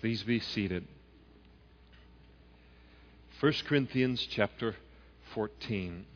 Please be seated. 1 Corinthians chapter 14.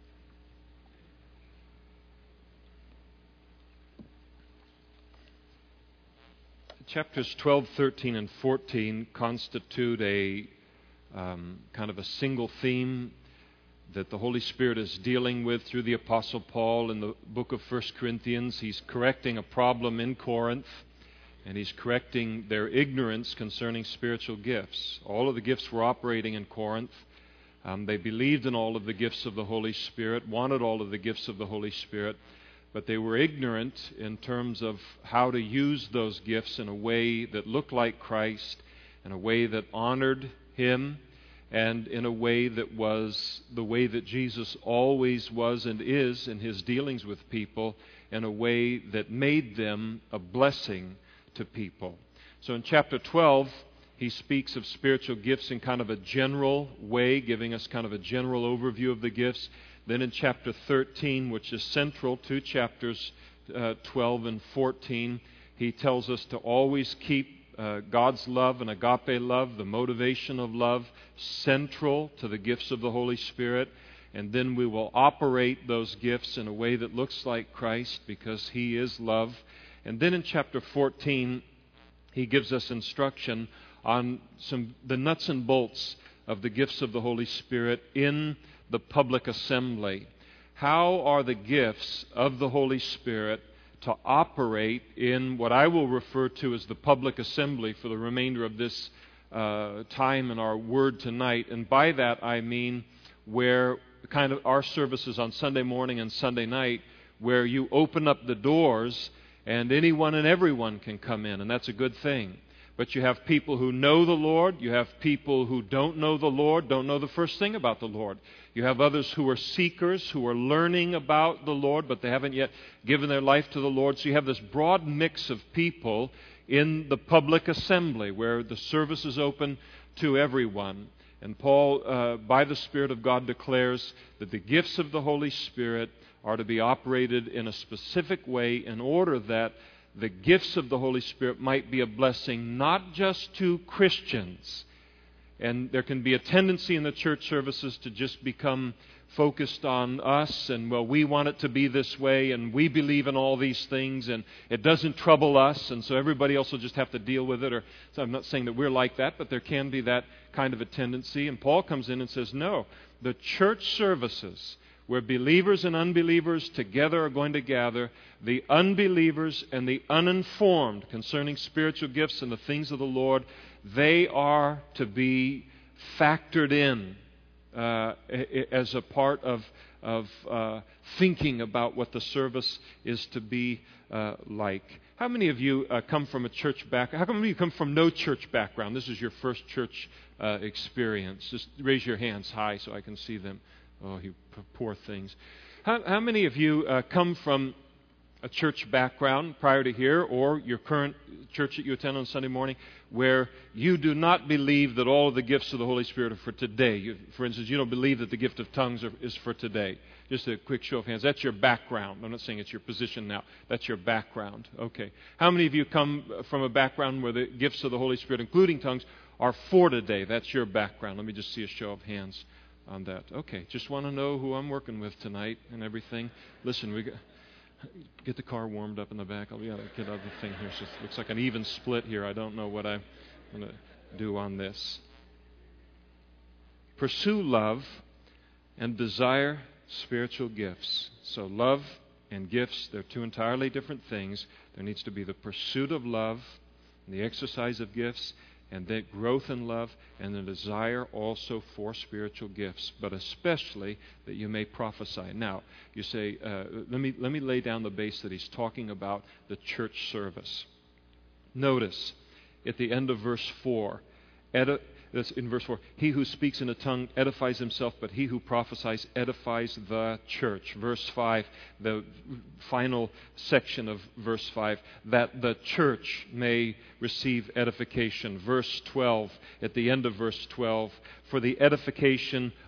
Chapters 12, 13, and 14 constitute a kind of a single theme that the Holy Spirit is dealing with through the Apostle Paul in the book of 1 Corinthians. He's correcting a problem in Corinth, and he's correcting their ignorance concerning spiritual gifts. All of the gifts were operating in Corinth. They believed in all of the gifts of the Holy Spirit, wanted all of the gifts of the Holy Spirit, but they were ignorant in terms of how to use those gifts in a way that looked like Christ, in a way that honored Him, and in a way that was the way that Jesus always was and is in His dealings with people, in a way that made them a blessing to people. So in chapter 12, he speaks of spiritual gifts in kind of a general way, giving us kind of a general overview of the gifts. Then in chapter 13, which is central to chapters 12 and 14, he tells us to always keep God's love and agape love, the motivation of love, central to the gifts of the Holy Spirit. And then we will operate those gifts in a way that looks like Christ because He is love. And then in chapter 14, he gives us instruction on the nuts and bolts of the gifts of the Holy Spirit in the public assembly. How are the gifts of the Holy Spirit to operate in what I will refer to as the public assembly for the remainder of this time in our word tonight? And by that I mean where kind of our services on Sunday morning and Sunday night, where you open up the doors and anyone and everyone can come in, and that's a good thing. But you have people who know the Lord. You have people who don't know the Lord, don't know the first thing about the Lord. You have others who are seekers, who are learning about the Lord, but they haven't yet given their life to the Lord. So you have this broad mix of people in the public assembly where the service is open to everyone. And Paul, by the Spirit of God, declares that the gifts of the Holy Spirit are to be operated in a specific way in order that the gifts of the Holy Spirit might be a blessing not just to Christians. And there can be a tendency in the church services to just become focused on us and, well, we want it to be this way and we believe in all these things and it doesn't trouble us and so everybody else will just have to deal with it. So I'm not saying that we're like that, but there can be that kind of a tendency. And Paul comes in and says, no, the church services where believers and unbelievers together are going to gather, the unbelievers and the uninformed concerning spiritual gifts and the things of the Lord, they are to be factored in as a part of thinking about what the service is to be like. How many of you come from a church background? How many of you come from no church background? This is your first church experience. Just raise your hands high so I can see them. Oh, you poor things. How many of you come from a church background prior to here, or your current church that you attend on Sunday morning, where you do not believe that all of the gifts of the Holy Spirit are for today? For instance, you don't believe that the gift of tongues is for today. Just a quick show of hands. That's your background. I'm not saying it's your position now. That's your background. Okay. How many of you come from a background where the gifts of the Holy Spirit, including tongues, are for today? That's your background. Let me just see a show of hands on that. Okay, just want to know who I'm working with tonight and everything. Listen, we get the car warmed up in the back. I'll get out of the thing here. So it looks like an even split here. I don't know what I'm going to do on this. Pursue love and desire spiritual gifts. So love and gifts, they're two entirely different things. There needs to be the pursuit of love, and the exercise of gifts, and that growth in love, and the desire also for spiritual gifts, but especially that you may prophesy. Now, you say, let me lay down the base that he's talking about the church service. Notice, at the end of verse 4, that's in verse 4, he who speaks in a tongue edifies himself, but he who prophesies edifies the church. Verse 5, the final section of verse 5, that the church may receive edification. Verse 12, at the end of verse 12, for the edification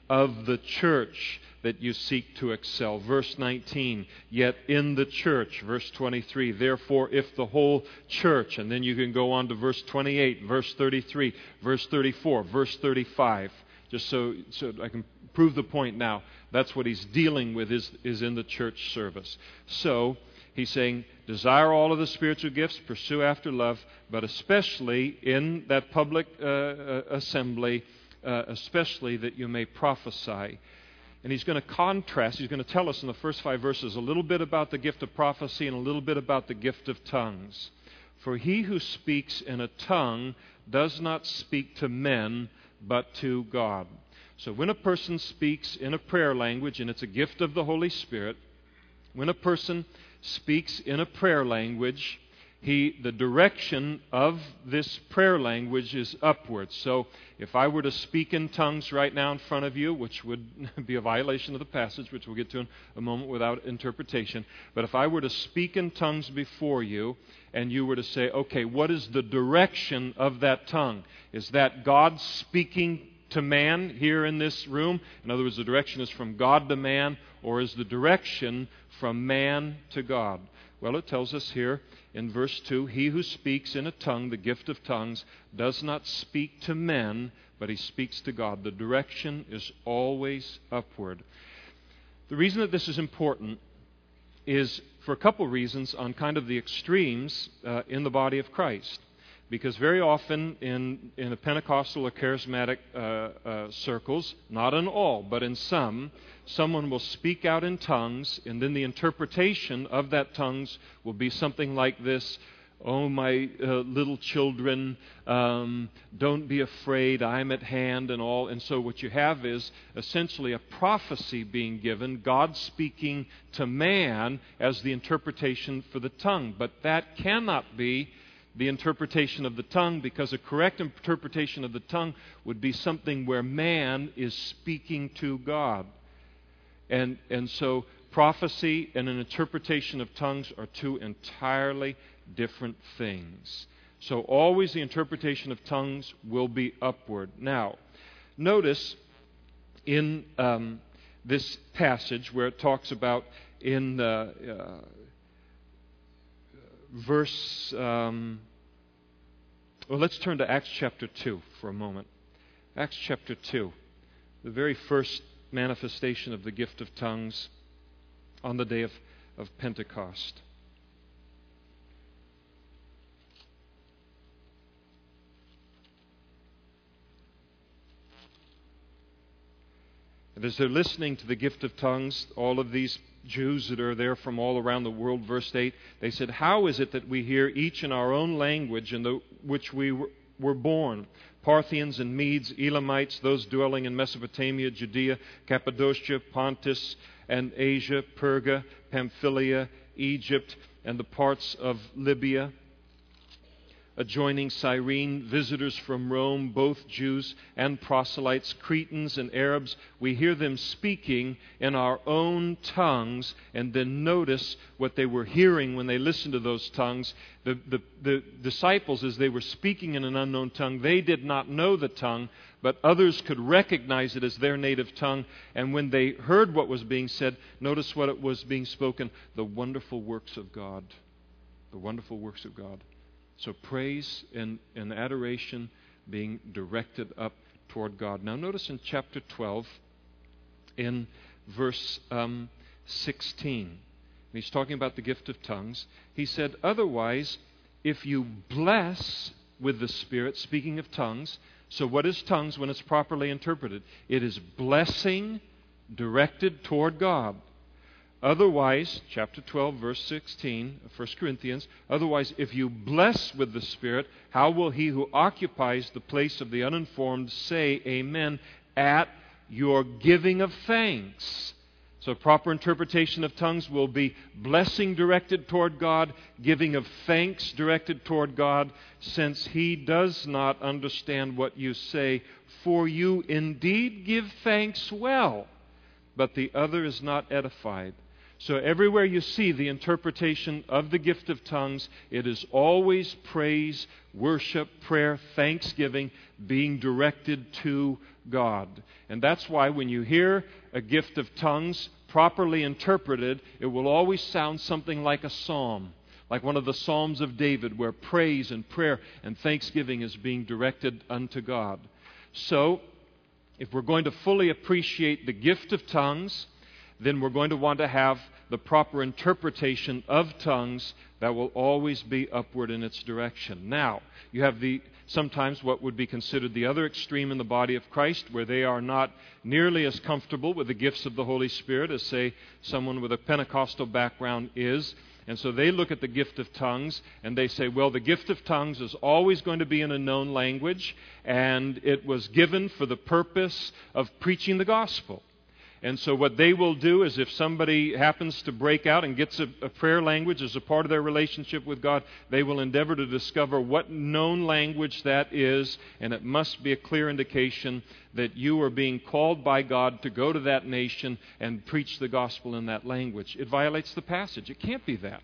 of the church that you seek to excel. Verse 19, yet in the church. Verse 23, therefore if the whole church. And then you can go on to verse 28, verse 33, verse 34, verse 35. Just so I can prove the point now. That's what he's dealing with is in the church service. So he's saying, desire all of the spiritual gifts, pursue after love, but especially in that public assembly, especially that you may prophesy. And he's going to contrast, he's going to tell us in the first 5 verses a little bit about the gift of prophecy and a little bit about the gift of tongues. For he who speaks in a tongue does not speak to men, but to God. So when a person speaks in a prayer language, and it's a gift of the Holy Spirit, when a person speaks in a prayer language, the direction of this prayer language is upwards. So if I were to speak in tongues right now in front of you, which would be a violation of the passage, which we'll get to in a moment without interpretation, but if I were to speak in tongues before you, and you were to say, okay, what is the direction of that tongue? Is that God speaking to man here in this room? In other words, the direction is from God to man, or is the direction from man to God? Well, it tells us here in verse 2, he who speaks in a tongue, the gift of tongues, does not speak to men, but he speaks to God. The direction is always upward. The reason that this is important is for a couple reasons on kind of the extremes in the body of Christ. Because very often in the Pentecostal or charismatic circles, not in all, but in some, someone will speak out in tongues, and then the interpretation of that tongues will be something like this: oh, my little children, don't be afraid, I'm at hand, and all. And so what you have is essentially a prophecy being given, God speaking to man as the interpretation for the tongue. But that cannot be the interpretation of the tongue, because a correct interpretation of the tongue would be something where man is speaking to God. And so prophecy and an interpretation of tongues are two entirely different things. So always the interpretation of tongues will be upward. Now, notice in this passage where it talks about in verse... let's turn to Acts chapter 2 for a moment. Acts chapter 2, the very first manifestation of the gift of tongues on the day of Pentecost. And as they're listening to the gift of tongues, all of these Jews that are there from all around the world, verse 8, they said, how is it that we hear each in our own language in which we were born? Parthians and Medes, Elamites, those dwelling in Mesopotamia, Judea, Cappadocia, Pontus, and Asia, Perga, Pamphylia, Egypt, and the parts of Libya, adjoining Cyrene, visitors from Rome, both Jews and proselytes, Cretans and Arabs. We hear them speaking in our own tongues, and then notice what they were hearing when they listened to those tongues. The disciples, as they were speaking in an unknown tongue, they did not know the tongue, but others could recognize it as their native tongue. And when they heard what was being said, notice what it was being spoken: the wonderful works of God. The wonderful works of God. So praise and adoration being directed up toward God. Now notice in chapter 12, in verse 16, he's talking about the gift of tongues. He said, otherwise, if you bless with the Spirit, speaking of tongues, so what is tongues when it's properly interpreted? It is blessing directed toward God. Otherwise, chapter 12, verse 16 of 1 Corinthians, otherwise, if you bless with the Spirit, how will he who occupies the place of the uninformed say amen at your giving of thanks? So proper interpretation of tongues will be blessing directed toward God, giving of thanks directed toward God, since he does not understand what you say. For you indeed give thanks well, but the other is not edified. So everywhere you see the interpretation of the gift of tongues, it is always praise, worship, prayer, thanksgiving being directed to God. And that's why when you hear a gift of tongues properly interpreted, it will always sound something like a psalm, like one of the Psalms of David, where praise and prayer and thanksgiving is being directed unto God. So, if we're going to fully appreciate the gift of tongues, then we're going to want to have the proper interpretation of tongues that will always be upward in its direction. Now, you have sometimes what would be considered the other extreme in the body of Christ, where they are not nearly as comfortable with the gifts of the Holy Spirit as, say, someone with a Pentecostal background is. And so they look at the gift of tongues and they say, well, the gift of tongues is always going to be in a known language, and it was given for the purpose of preaching the gospel. And so what they will do is, if somebody happens to break out and gets a prayer language as a part of their relationship with God, they will endeavor to discover what known language that is, and it must be a clear indication that you are being called by God to go to that nation and preach the gospel in that language. It violates the passage. It can't be that.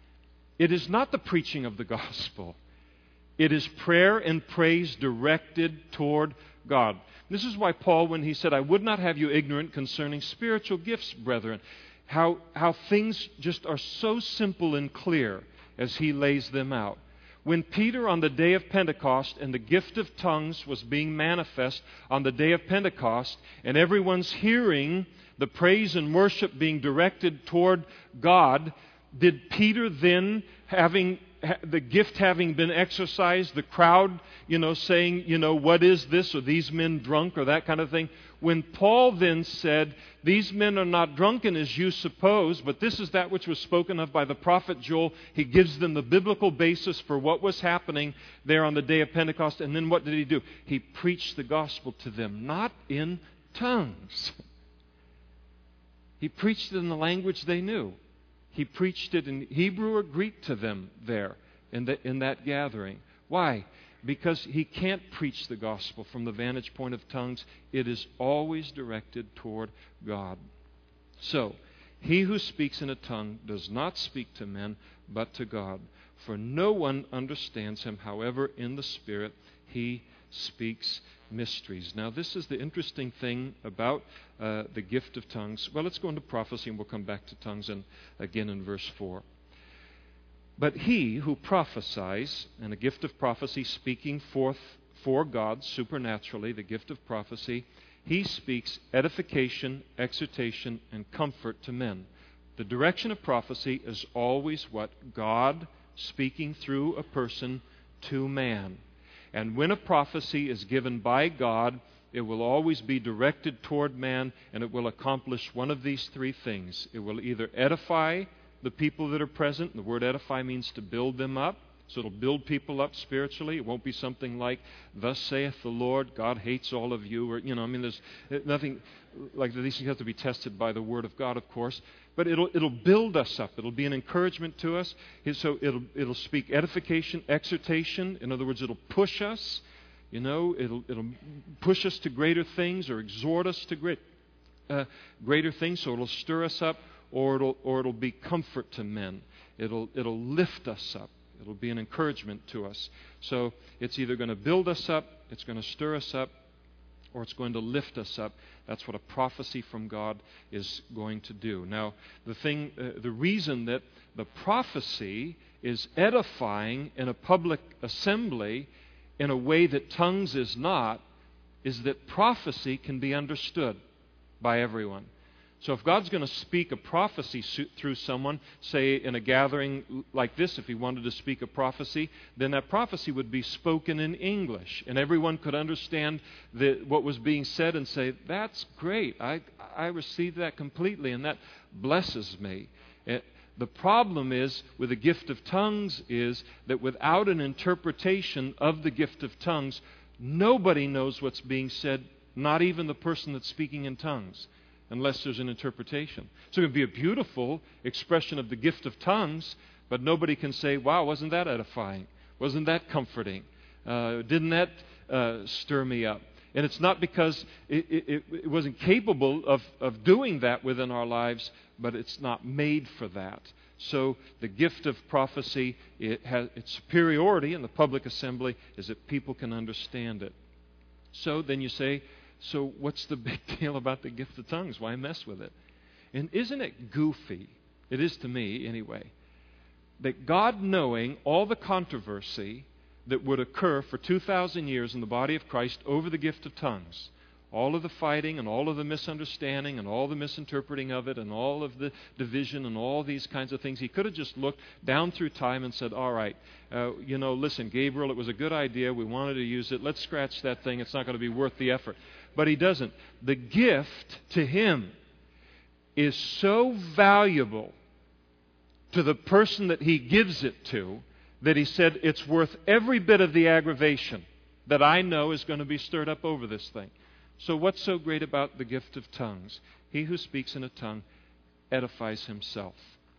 It is not the preaching of the gospel. It is prayer and praise directed toward God. This is why Paul, when he said, I would not have you ignorant concerning spiritual gifts, brethren, how things just are so simple and clear as he lays them out. When Peter, on the day of Pentecost, and the gift of tongues was being manifest on the day of Pentecost, and everyone's hearing the praise and worship being directed toward God, did Peter then, the gift having been exercised, the crowd, saying, what is this? Are these men drunk? Or that kind of thing. When Paul then said, these men are not drunken as you suppose, but this is that which was spoken of by the prophet Joel, he gives them the biblical basis for what was happening there on the day of Pentecost. And then what did he do? He preached the gospel to them, not in tongues. He preached it in the language they knew. He preached it in Hebrew or Greek to them there in that gathering. Why? Because he can't preach the gospel from the vantage point of tongues. It is always directed toward God. So, he who speaks in a tongue does not speak to men, but to God. For no one understands him. However, in the Spirit, he speaks mysteries. Now, this is the interesting thing about the gift of tongues. Well, let's go into prophecy, and we'll come back to tongues again in verse 4. But he who prophesies, and a gift of prophecy speaking forth for God supernaturally, the gift of prophecy, he speaks edification, exhortation, and comfort to men. The direction of prophecy is always what? God speaking through a person to man. And when a prophecy is given by God, it will always be directed toward man, and it will accomplish one of these three things. It will either edify the people that are present. The word edify means to build them up. So it'll build people up spiritually. It won't be something like, thus saith the Lord, God hates all of you. Or, there's nothing like that. These things have to be tested by the Word of God, of course. But it'll build us up. It'll be an encouragement to us. So it'll speak edification, exhortation. In other words, it'll push us. It'll push us to greater things or exhort us to greater things. So it'll stir us up, or it'll be comfort to men. It'll lift us up. It'll be an encouragement to us. So it's either going to build us up, it's going to stir us up, or it's going to lift us up. That's what a prophecy from God is going to do. Now, the reason that the prophecy is edifying in a public assembly in a way that tongues is not, is that prophecy can be understood by everyone. So if God's going to speak a prophecy through someone, say in a gathering like this, if he wanted to speak a prophecy, then that prophecy would be spoken in English. And everyone could understand what was being said and say, that's great. I received that completely, and that blesses me. The problem is with the gift of tongues is that without an interpretation of the gift of tongues, nobody knows what's being said, not even the person that's speaking in tongues, unless there's an interpretation. So it would be a beautiful expression of the gift of tongues, but nobody can say, wow, wasn't that edifying? Wasn't that comforting? Didn't that stir me up? And it's not because it wasn't capable of doing that within our lives, but it's not made for that. So the gift of prophecy, it has its superiority in the public assembly is that people can understand it. So then you say, so what's the big deal about the gift of tongues? Why mess with it? And isn't it goofy? It is to me anyway. That God, knowing all the controversy that would occur for 2,000 years in the body of Christ over the gift of tongues, all of the fighting and all of the misunderstanding and all the misinterpreting of it and all of the division and all these kinds of things, He could have just looked down through time and said, all right, listen, Gabriel, it was a good idea. We wanted to use it. Let's scratch that thing. It's not going to be worth the effort. But He doesn't. The gift to Him is so valuable to the person that He gives it to that He said it's worth every bit of the aggravation that I know is going to be stirred up over this thing. So what's so great about the gift of tongues? He who speaks in a tongue edifies himself.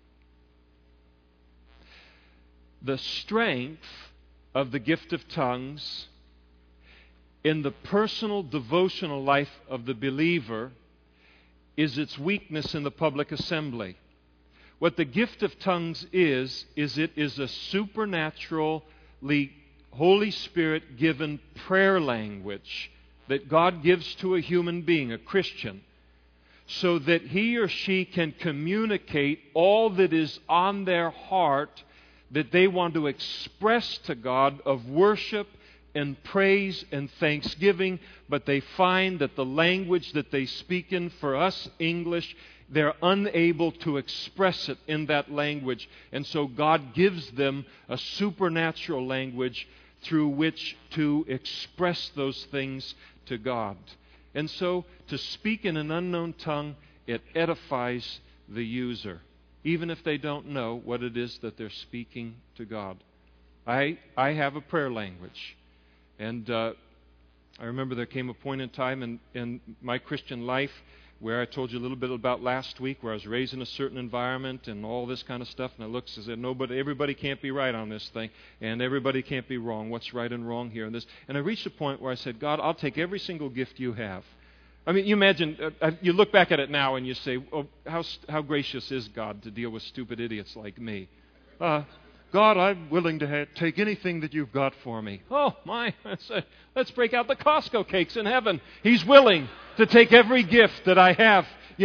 The strength of the gift of tongues in the personal devotional life of the believer is its weakness in the public assembly. What the gift of tongues is it is a supernaturally Holy Spirit given prayer language that God gives to a human being, a Christian, so that he or she can communicate all that is on their heart that they want to express to God of worship and praise and thanksgiving, but they find that the language that they speak in, for us, English, they're unable to express it in that language. And so God gives them a supernatural language through which to express those things to God. And so to speak in an unknown tongue, it edifies the user, even if they don't know what it is that they're speaking to God. I have a prayer language. And I remember there came a point in time in my Christian life where I told you a little bit about last week, where I was raised in a certain environment and all this kind of stuff, and I looked and said, everybody can't be right on this thing, and everybody can't be wrong. What's right and wrong here? And I reached a point where I said, God, I'll take every single gift you have. I mean, you imagine, you look back at it now and you say, oh, how gracious is God to deal with stupid idiots like me? God, I'm willing to take anything that you've got for me. Oh, my, let's break out the Costco cakes in heaven. He's willing to take every gift that I have. He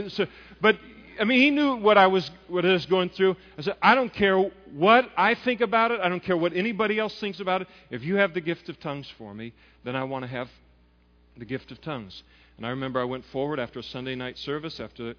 knew what I was going through. I said, I don't care what I think about it. I don't care what anybody else thinks about it. If you have the gift of tongues for me, then I want to have the gift of tongues. And I remember I went forward after a Sunday night service after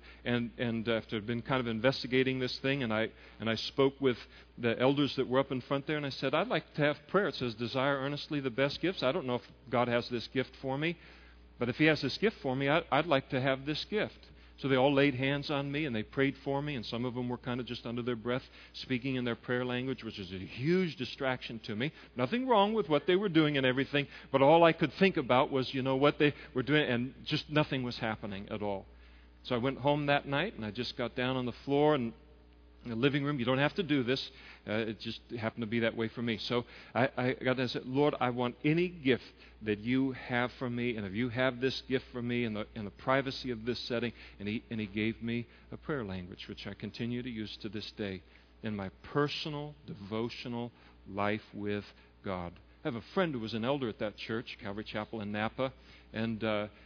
been kind of investigating this thing, and I spoke with the elders that were up in front there, and I said, I'd like to have prayer. It says, desire earnestly the best gifts. I don't know if God has this gift for me, but if He has this gift for me, I'd like to have this gift. So they all laid hands on me, and they prayed for me, and some of them were kind of just under their breath speaking in their prayer language, which is a huge distraction to me. Nothing wrong with what they were doing and everything, but all I could think about was, what they were doing, and just nothing was happening at all. So I went home that night, and I just got down on the floor and in the living room. You don't have to do this. It just happened to be that way for me. So I got there and said, Lord, I want any gift that you have for me, and if you have this gift for me in the privacy of this setting, and he gave me a prayer language, which I continue to use to this day in my personal, devotional life with God. I have a friend who was an elder at that church, Calvary Chapel in Napa, and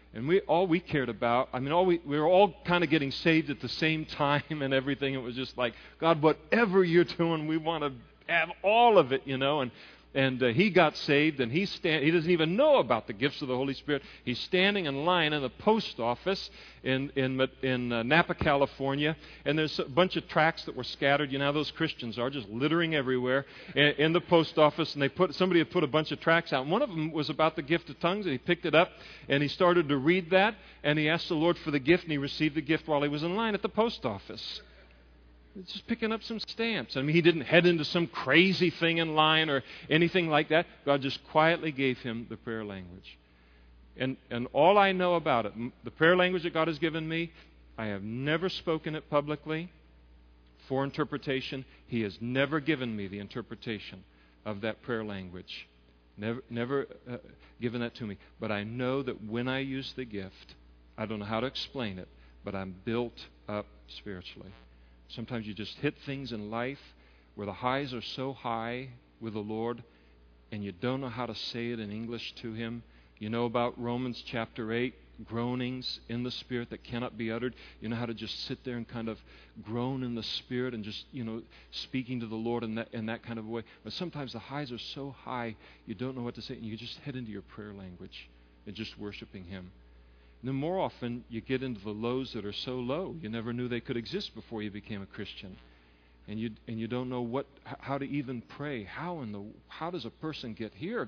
we cared about, we were all kind of getting saved at the same time and everything. It was just like, God, whatever you're doing, we want to have all of it, And he got saved, and he doesn't even know about the gifts of the Holy Spirit. He's standing in line in the post office in Napa, California, and there's a bunch of tracts that were scattered. You know how those Christians are, just littering everywhere in the post office. And somebody had put a bunch of tracts out. And one of them was about the gift of tongues, and he picked it up, and he started to read that, and he asked the Lord for the gift, and he received the gift while he was in line at the post office. Just picking up some stamps. He didn't head into some crazy thing in line or anything like that. God just quietly gave him the prayer language. And all I know about it, the prayer language that God has given me, I have never spoken it publicly for interpretation. He has never given me the interpretation of that prayer language. Never given that to me. But I know that when I use the gift, I don't know how to explain it, but I'm built up spiritually. Sometimes you just hit things in life where the highs are so high with the Lord, and you don't know how to say it in English to Him. You know about Romans chapter 8, groanings in the Spirit that cannot be uttered. You know how to just sit there and kind of groan in the Spirit and just, speaking to the Lord in that kind of way. But sometimes the highs are so high, you don't know what to say, and you just head into your prayer language and just worshiping Him. And then more often, you get into the lows that are so low, you never knew they could exist before you became a Christian. And you don't know how to even pray. How does a person get here,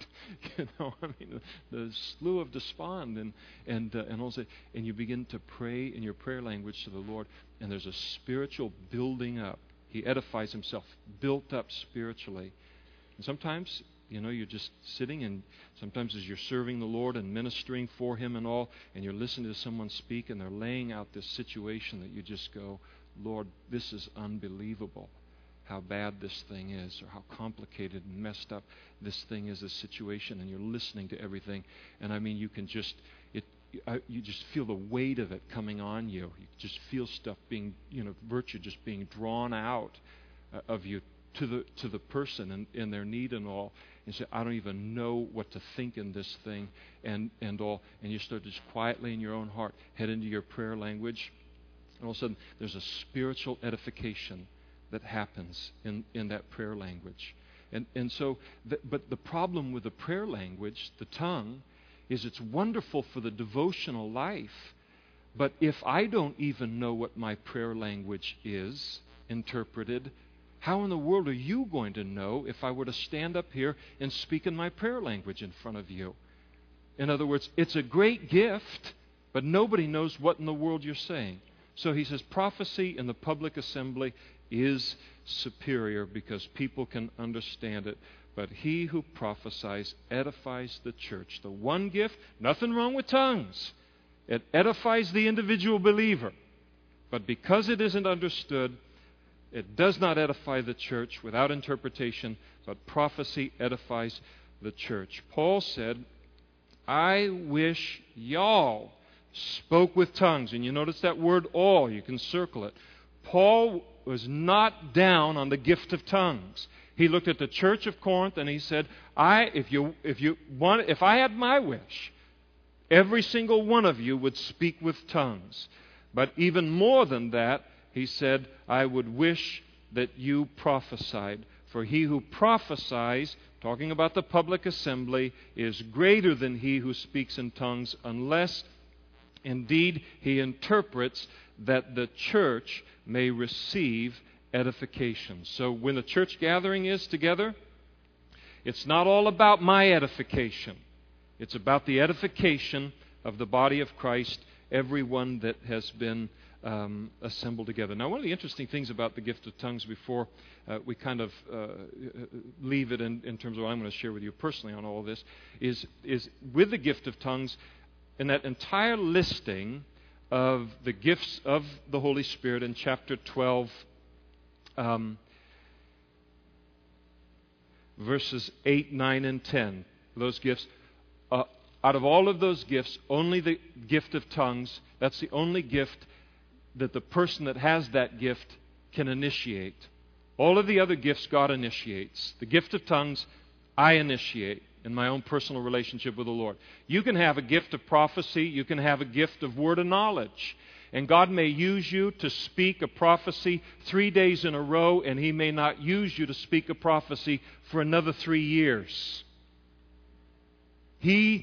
God? The slough of despond and also, and you begin to pray in your prayer language to the Lord, and there's a spiritual building up. He edifies himself, built up spiritually. And sometimes, you're just sitting, and sometimes as you're serving the Lord and ministering for Him and all, and you're listening to someone speak, and they're laying out this situation that you just go, Lord, this is unbelievable, how bad this thing is, or how complicated and messed up this thing is, this situation, and you're listening to everything. And you can just, you just feel the weight of it coming on you. You just feel stuff being, virtue just being drawn out of you to the person and their need and all. And say, I don't even know what to think in this thing and all. And you start just quietly in your own heart, head into your prayer language. And all of a sudden, there's a spiritual edification that happens in that prayer language. But the problem with the prayer language, the tongue, is it's wonderful for the devotional life. But if I don't even know what my prayer language is interpreted, how in the world are you going to know if I were to stand up here and speak in my prayer language in front of you? In other words, it's a great gift, but nobody knows what in the world you're saying. So he says prophecy in the public assembly is superior because people can understand it. But he who prophesies edifies the church. The one gift, nothing wrong with tongues. It edifies the individual believer. But because it isn't understood, it does not edify the church without interpretation, but prophecy edifies the church. Paul said, I wish y'all spoke with tongues. And you notice that word all, you can circle it. Paul was not down on the gift of tongues. He looked at the church of Corinth and he said, if I had my wish, every single one of you would speak with tongues. But even more than that, he said, I would wish that you prophesied. For he who prophesies, talking about the public assembly, is greater than he who speaks in tongues, unless indeed he interprets, that the church may receive edification. So when the church gathering is together, it's not all about my edification. It's about the edification of the body of Christ, everyone that has been assembled together. Now, one of the interesting things about the gift of tongues, before we kind of leave it in terms of what I'm going to share with you personally on all of this, is with the gift of tongues, in that entire listing of the gifts of the Holy Spirit in chapter 12, verses 8, 9, and 10, those gifts, out of all of those gifts, only the gift of tongues, that's the only gift that the person that has that gift can initiate. All of the other gifts God initiates. The gift of tongues, I initiate in my own personal relationship with the Lord. You can have a gift of prophecy. You can have a gift of word of knowledge. And God may use you to speak a prophecy 3 days in a row, and He may not use you to speak a prophecy for another 3 years. He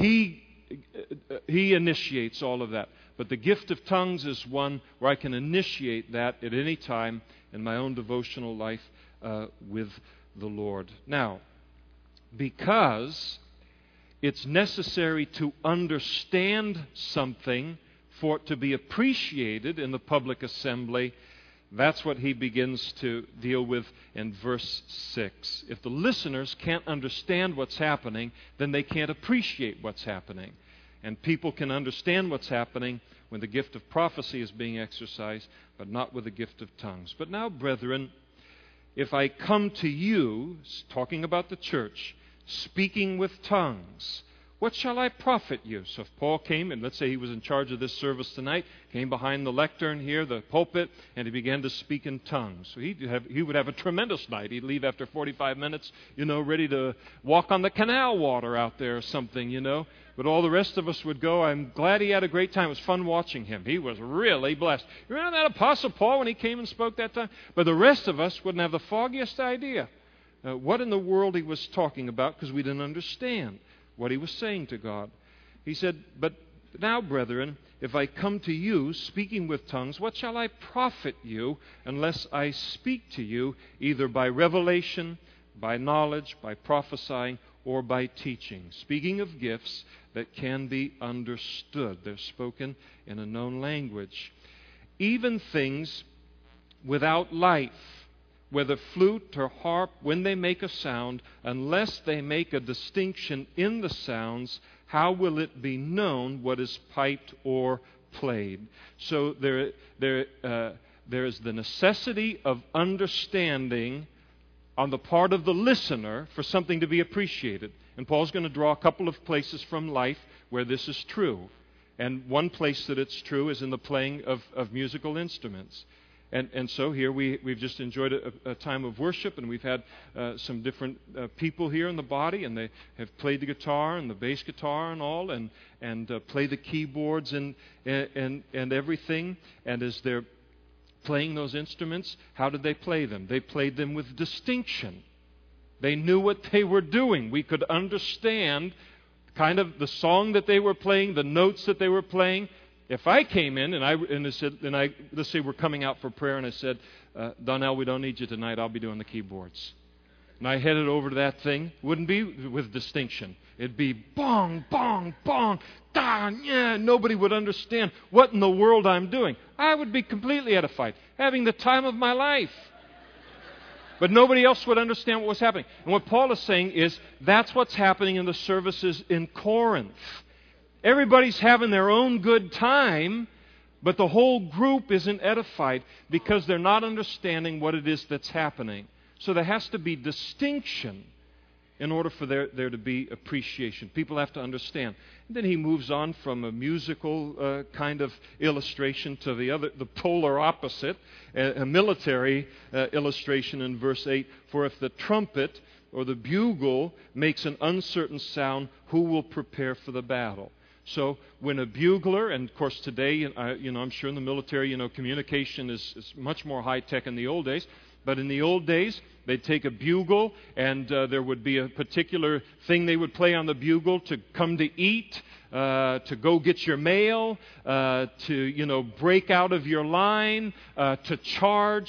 initiates all of that. But the gift of tongues is one where I can initiate that at any time in my own devotional life with the Lord. Now, because it's necessary to understand something for it to be appreciated in the public assembly, that's what he begins to deal with in verse 6. If the listeners can't understand what's happening, then they can't appreciate what's happening. And people can understand what's happening when the gift of prophecy is being exercised, but not with the gift of tongues. But now, brethren, if I come to you, talking about the church, speaking with tongues. What shall I profit you? So if Paul came, and let's say he was in charge of this service tonight, came behind the lectern here, the pulpit, and he began to speak in tongues. So he would have a tremendous night. He'd leave after 45 minutes, ready to walk on the canal water out there or something, But all the rest of us would go. I'm glad he had a great time. It was fun watching him. He was really blessed. You remember that Apostle Paul when he came and spoke that time? But the rest of us wouldn't have the foggiest idea what in the world he was talking about, because we didn't understand what he was saying to God. He said, "But now, brethren, if I come to you speaking with tongues, what shall I profit you unless I speak to you either by revelation, by knowledge, by prophesying, or by teaching?" Speaking of gifts that can be understood. They're spoken in a known language. Even things without life, whether flute or harp, when they make a sound, unless they make a distinction in the sounds, how will it be known what is piped or played? So there is the necessity of understanding on the part of the listener for something to be appreciated. And Paul's going to draw a couple of places from life where this is true. And one place that it's true is in the playing of musical instruments. And so here we've just enjoyed a time of worship, and we've had some different people here in the body, and they have played the guitar and the bass guitar and all, and play the keyboards and everything. And as they're playing those instruments, how did they play them? They played them with distinction. They knew what they were doing. We could understand kind of the song that they were playing, the notes that they were playing. If I came in let's say we're coming out for prayer, and I said, "Donnell, we don't need you tonight. I'll be doing the keyboards." And I headed over to that thing. Wouldn't be with distinction. It'd be bong, bong, bong, da, yeah. Nobody would understand what in the world I'm doing. I would be completely edified, having the time of my life. But nobody else would understand what was happening. And what Paul is saying is that's what's happening in the services in Corinth. Everybody's having their own good time, but the whole group isn't edified because they're not understanding what it is that's happening. So there has to be distinction in order for there to be appreciation. People have to understand. And then he moves on from a musical kind of illustration to the polar opposite, a military illustration in verse 8. "For if the trumpet or the bugle makes an uncertain sound, who will prepare for the battle?" So when a bugler, and of course today, I'm sure in the military, communication is much more high-tech in the old days. But in the old days, they'd take a bugle, and there would be a particular thing they would play on the bugle to come to eat, to go get your mail, to, break out of your line, to charge.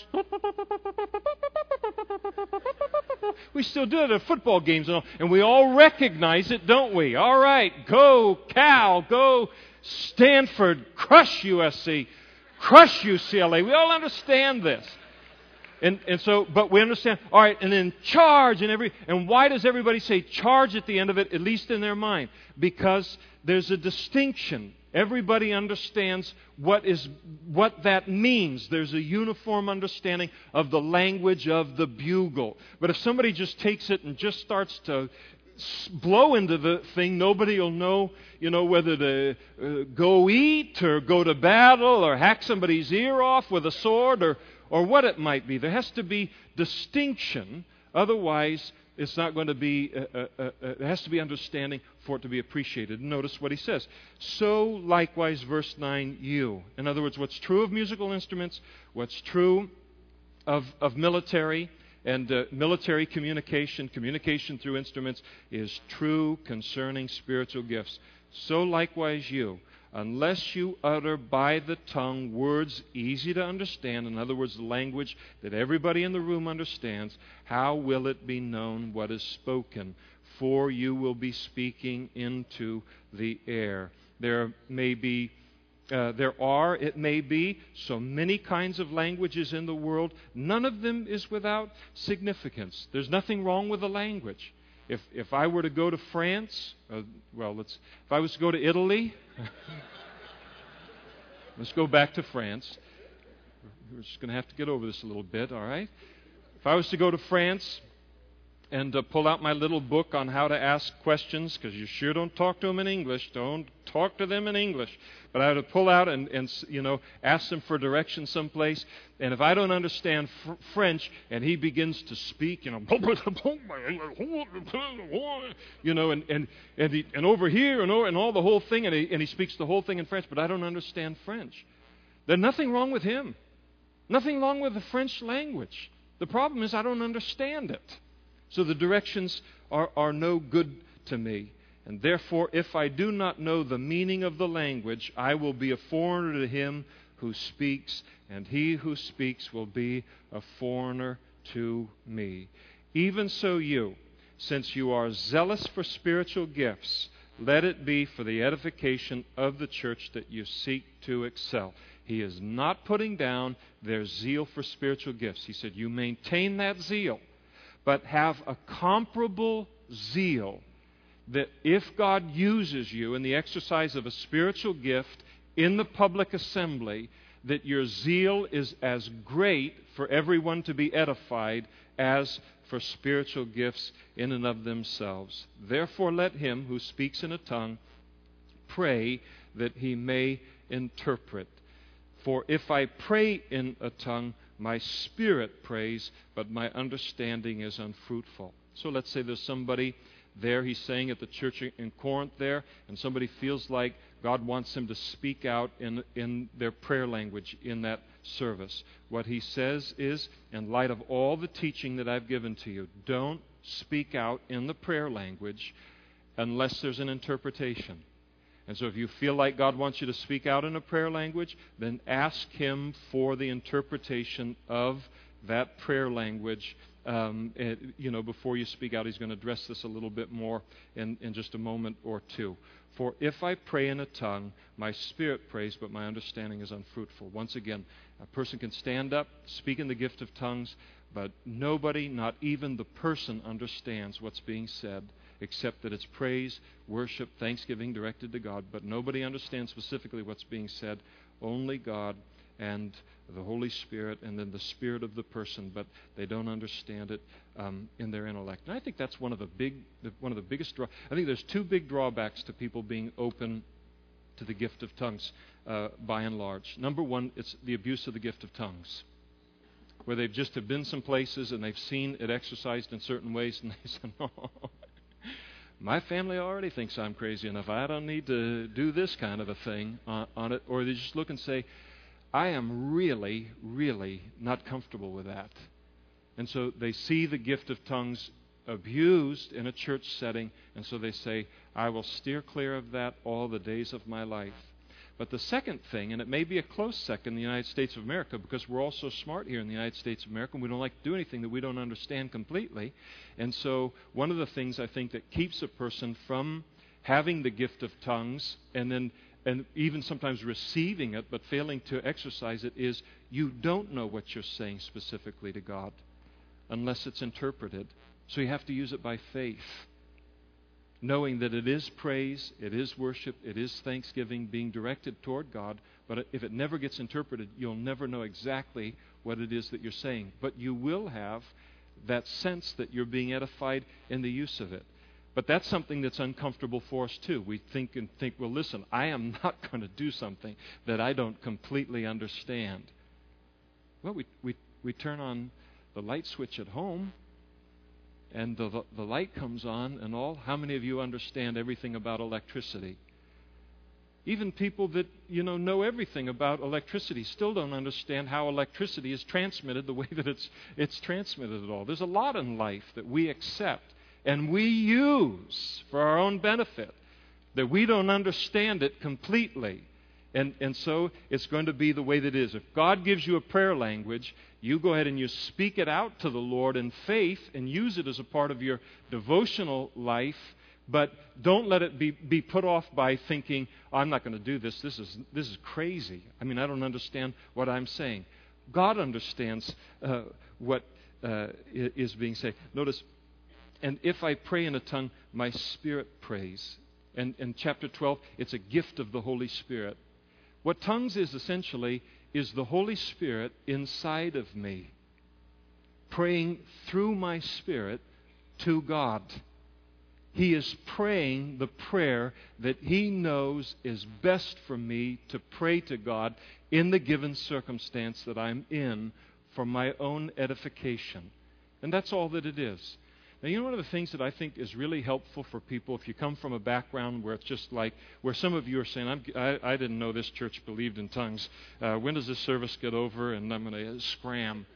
We still do it at football games and all, and we all recognize it, don't we? All right, go Cal, go Stanford, crush USC, crush UCLA. We all understand this. And so, but we understand, all right, and then charge and why does everybody say charge at the end of it, at least in their mind? Because there's a distinction. Everybody understands what that means. There's a uniform understanding of the language of the bugle. But if somebody just takes it and just starts to blow into the thing, nobody will know, whether to go eat or go to battle or hack somebody's ear off with a sword or what it might be. There has to be distinction. Otherwise, it's not going to be, it has to be understanding for it to be appreciated. Notice what he says. "So likewise," verse 9, "you." In other words, what's true of musical instruments, what's true of military and military communication through instruments is true concerning spiritual gifts. "So likewise you. Unless you utter by the tongue words easy to understand," in other words, the language that everybody in the room understands, "how will it be known what is spoken? For you will be speaking into the air." There may be so many kinds of languages in the world. None of them is without significance. There's nothing wrong with the language. If I were to go to France, if I was to go to Italy, let's go back to France. We're just going to have to get over this a little bit, all right? If I was to go to France, and pull out my little book on how to ask questions, because you sure don't talk to them in English. Don't talk to them in English. But I had to pull out and ask them for direction someplace. And if I don't understand French, and he begins to speak, and over here and all the whole thing, and he speaks the whole thing in French, but I don't understand French. There's nothing wrong with him. Nothing wrong with the French language. The problem is I don't understand it. So the directions are no good to me. And therefore, if I do not know the meaning of the language, I will be a foreigner to him who speaks, and he who speaks will be a foreigner to me. Even so you, since you are zealous for spiritual gifts, let it be for the edification of the church that you seek to excel. He is not putting down their zeal for spiritual gifts. He said, you maintain that zeal, but have a comparable zeal that if God uses you in the exercise of a spiritual gift in the public assembly, that your zeal is as great for everyone to be edified as for spiritual gifts in and of themselves. Therefore let him who speaks in a tongue pray that he may interpret. For if I pray in a tongue, my spirit prays, but my understanding is unfruitful. So let's say there's somebody there, he's saying at the church in Corinth there, and somebody feels like God wants him to speak out in their prayer language in that service. What he says is, in light of all the teaching that I've given to you, don't speak out in the prayer language unless there's an interpretation. And so if you feel like God wants you to speak out in a prayer language, then ask him for the interpretation of that prayer language. Before you speak out, he's going to address this a little bit more in just a moment or two. For if I pray in a tongue, my spirit prays, but my understanding is unfruitful. Once again, a person can stand up, speak in the gift of tongues, but nobody, not even the person, understands what's being said, except that it's praise, worship, thanksgiving directed to God. But nobody understands specifically what's being said, only God and the Holy Spirit, and then the spirit of the person, but they don't understand it in their intellect. And I think that's one of the biggest I think there's two big drawbacks to people being open to the gift of tongues, by and large. Number one, it's the abuse of the gift of tongues, where they've just have been some places and they've seen it exercised in certain ways, and they say, no, my family already thinks I'm crazy enough. I don't need to do this kind of a thing on it. Or they just look and say, I am really, really not comfortable with that. And so they see the gift of tongues abused in a church setting, and so they say, I will steer clear of that all the days of my life. But the second thing, and it may be a close second in the United States of America, because we're all so smart here in the United States of America, and we don't like to do anything that we don't understand completely. And so one of the things I think that keeps a person from having the gift of tongues and even sometimes receiving it but failing to exercise it is you don't know what you're saying specifically to God unless it's interpreted. So you have to use it by faith, knowing that it is praise, it is worship, it is thanksgiving being directed toward God. But if it never gets interpreted, you'll never know exactly what it is that you're saying. But you will have that sense that you're being edified in the use of it. But that's something that's uncomfortable for us too. We think, well, listen, I am not going to do something that I don't completely understand. Well, we turn on the light switch at home, and the light comes on and all. How many of you understand everything about electricity? Even people that know everything about electricity still don't understand how electricity is transmitted the way that it's transmitted at all. There's a lot in life that we accept and we use for our own benefit, that we don't understand it completely. And so it's going to be the way that it is. If God gives you a prayer language, you go ahead and you speak it out to the Lord in faith and use it as a part of your devotional life, but don't let it be put off by thinking, I'm not going to do this. This is crazy. I mean, I don't understand what I'm saying. God understands what is being said. Notice, and if I pray in a tongue, my spirit prays. And in chapter 12, it's a gift of the Holy Spirit. What tongues is essentially is the Holy Spirit inside of me, praying through my spirit to God. He is praying the prayer that he knows is best for me to pray to God in the given circumstance that I'm in for my own edification. And that's all that it is. Now, you know, one of the things that I think is really helpful for people, if you come from a background where it's just like, where some of you are saying, I didn't know this church believed in tongues. When does this service get over? And I'm going to scram.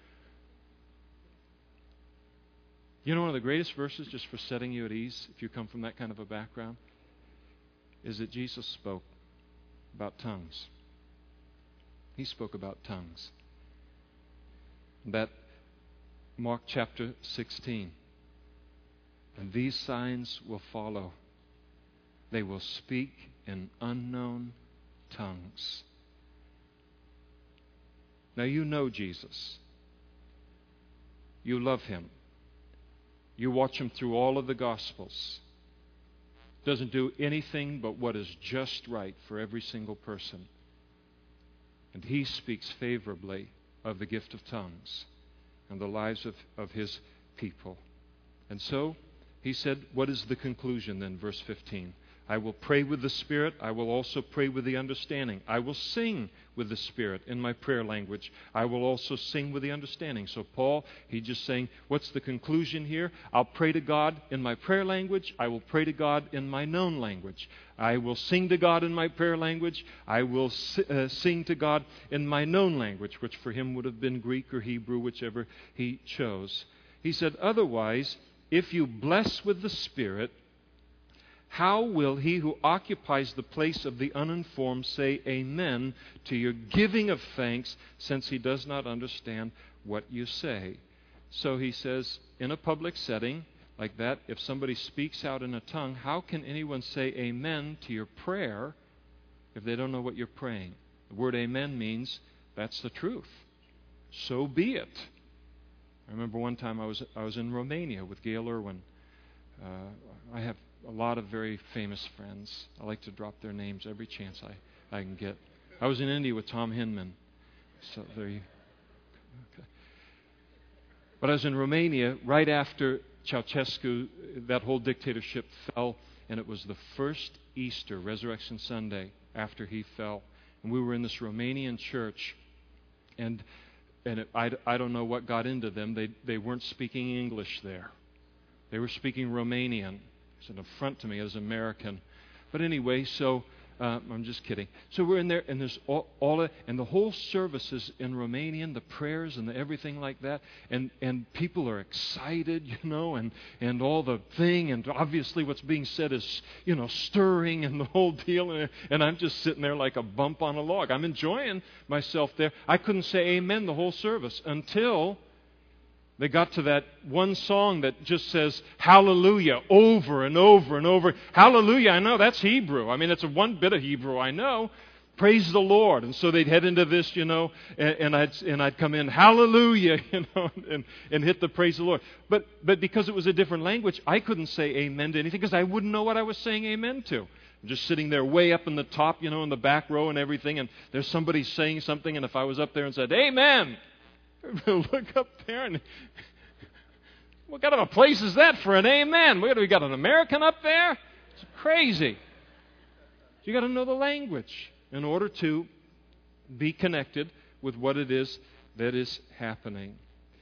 You know, one of the greatest verses just for setting you at ease, if you come from that kind of a background, is that Jesus spoke about tongues. He spoke about tongues. That Mark chapter 16. And these signs will follow. They will speak in unknown tongues. Now you know Jesus. You love Him. You watch Him through all of the Gospels. Doesn't do anything but what is just right for every single person. And He speaks favorably of the gift of tongues and the lives of His people. And so, He said, what is the conclusion then? Verse 15. I will pray with the Spirit. I will also pray with the understanding. I will sing with the Spirit in my prayer language. I will also sing with the understanding. So Paul, he's just saying, what's the conclusion here? I'll pray to God in my prayer language. I will pray to God in my known language. I will sing to God in my prayer language. I will sing to God in my known language, which for him would have been Greek or Hebrew, whichever he chose. He said, otherwise, if you bless with the Spirit, how will he who occupies the place of the uninformed say amen to your giving of thanks, since he does not understand what you say? So he says, in a public setting like that, if somebody speaks out in a tongue, how can anyone say amen to your prayer if they don't know what you're praying? The word amen means that's the truth. So be it. I remember one time I was in Romania with Gail Irwin. I have a lot of very famous friends. I like to drop their names every chance I can get. I was in India with Tom Hinman. So there you okay. But I was in Romania right after Ceausescu, that whole dictatorship fell, and it was the first Easter, Resurrection Sunday, after he fell. And we were in this Romanian church, and I don't know what got into them. They weren't speaking English there. They were speaking Romanian. It's an affront to me as an American. But anyway, so I'm just kidding. So we're in there, and there's and the whole service is in Romanian, the prayers and everything like that. And people are excited, you know, and all the thing. And obviously what's being said is, you know, stirring and the whole deal. And I'm just sitting there like a bump on a log. I'm enjoying myself there. I couldn't say amen the whole service until they got to that one song that just says hallelujah over and over and over. Hallelujah, I know, that's Hebrew. I mean, it's one bit of Hebrew I know. Praise the Lord. And so they'd head into this, you know, and I'd come in, hallelujah, you know, and hit the praise the Lord. But because it was a different language, I couldn't say amen to anything because I wouldn't know what I was saying amen to. I'm just sitting there way up in the top, you know, in the back row and everything, and there's somebody saying something, and if I was up there and said, amen, look up there and what kind of a place is that for an amen? We got an American up there? It's crazy. You got to know the language in order to be connected with what it is that is happening.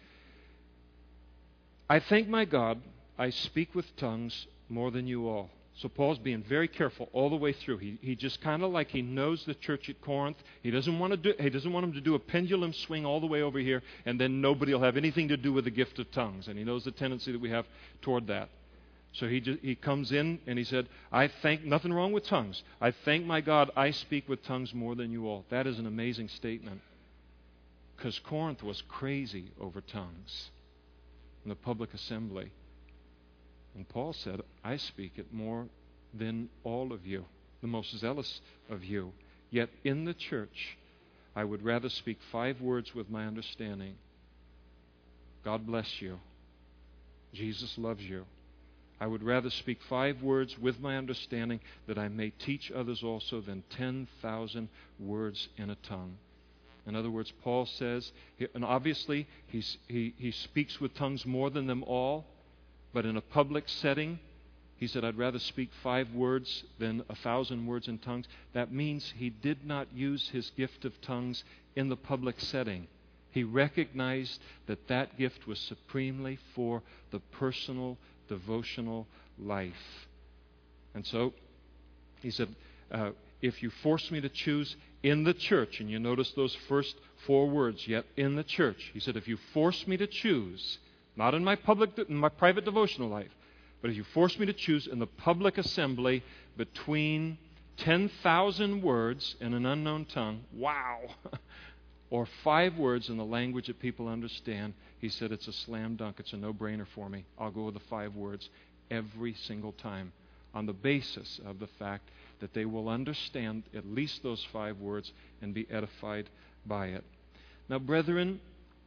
I thank my God, I speak with tongues more than you all. So Paul's being very careful all the way through. He just kind of like he knows the church at Corinth. He doesn't want them to do a pendulum swing all the way over here, and then nobody will have anything to do with the gift of tongues. And he knows the tendency that we have toward that. So he comes in and he said, nothing wrong with tongues. I thank my God I speak with tongues more than you all. That is an amazing statement. Because Corinth was crazy over tongues in the public assembly. And Paul said, I speak it more than all of you, the most zealous of you. Yet in the church, I would rather speak 5 words with my understanding. God bless you. Jesus loves you. I would rather speak 5 words with my understanding that I may teach others also than 10,000 words in a tongue. In other words, Paul says, and obviously he speaks with tongues more than them all, but in a public setting, he said, I'd rather speak 5 words than 1,000 words in tongues. That means he did not use his gift of tongues in the public setting. He recognized that that gift was supremely for the personal, devotional life. And so, he said, if you force me to choose in the church, and you notice those first 4 words, yet in the church. He said, if you force me to choose, not in my private devotional life, but if you force me to choose in the public assembly between 10,000 words in an unknown tongue, wow, or 5 words in the language that people understand, he said, it's a slam dunk. It's a no-brainer for me. I'll go with the 5 words every single time on the basis of the fact that they will understand at least those 5 words and be edified by it. Now, brethren,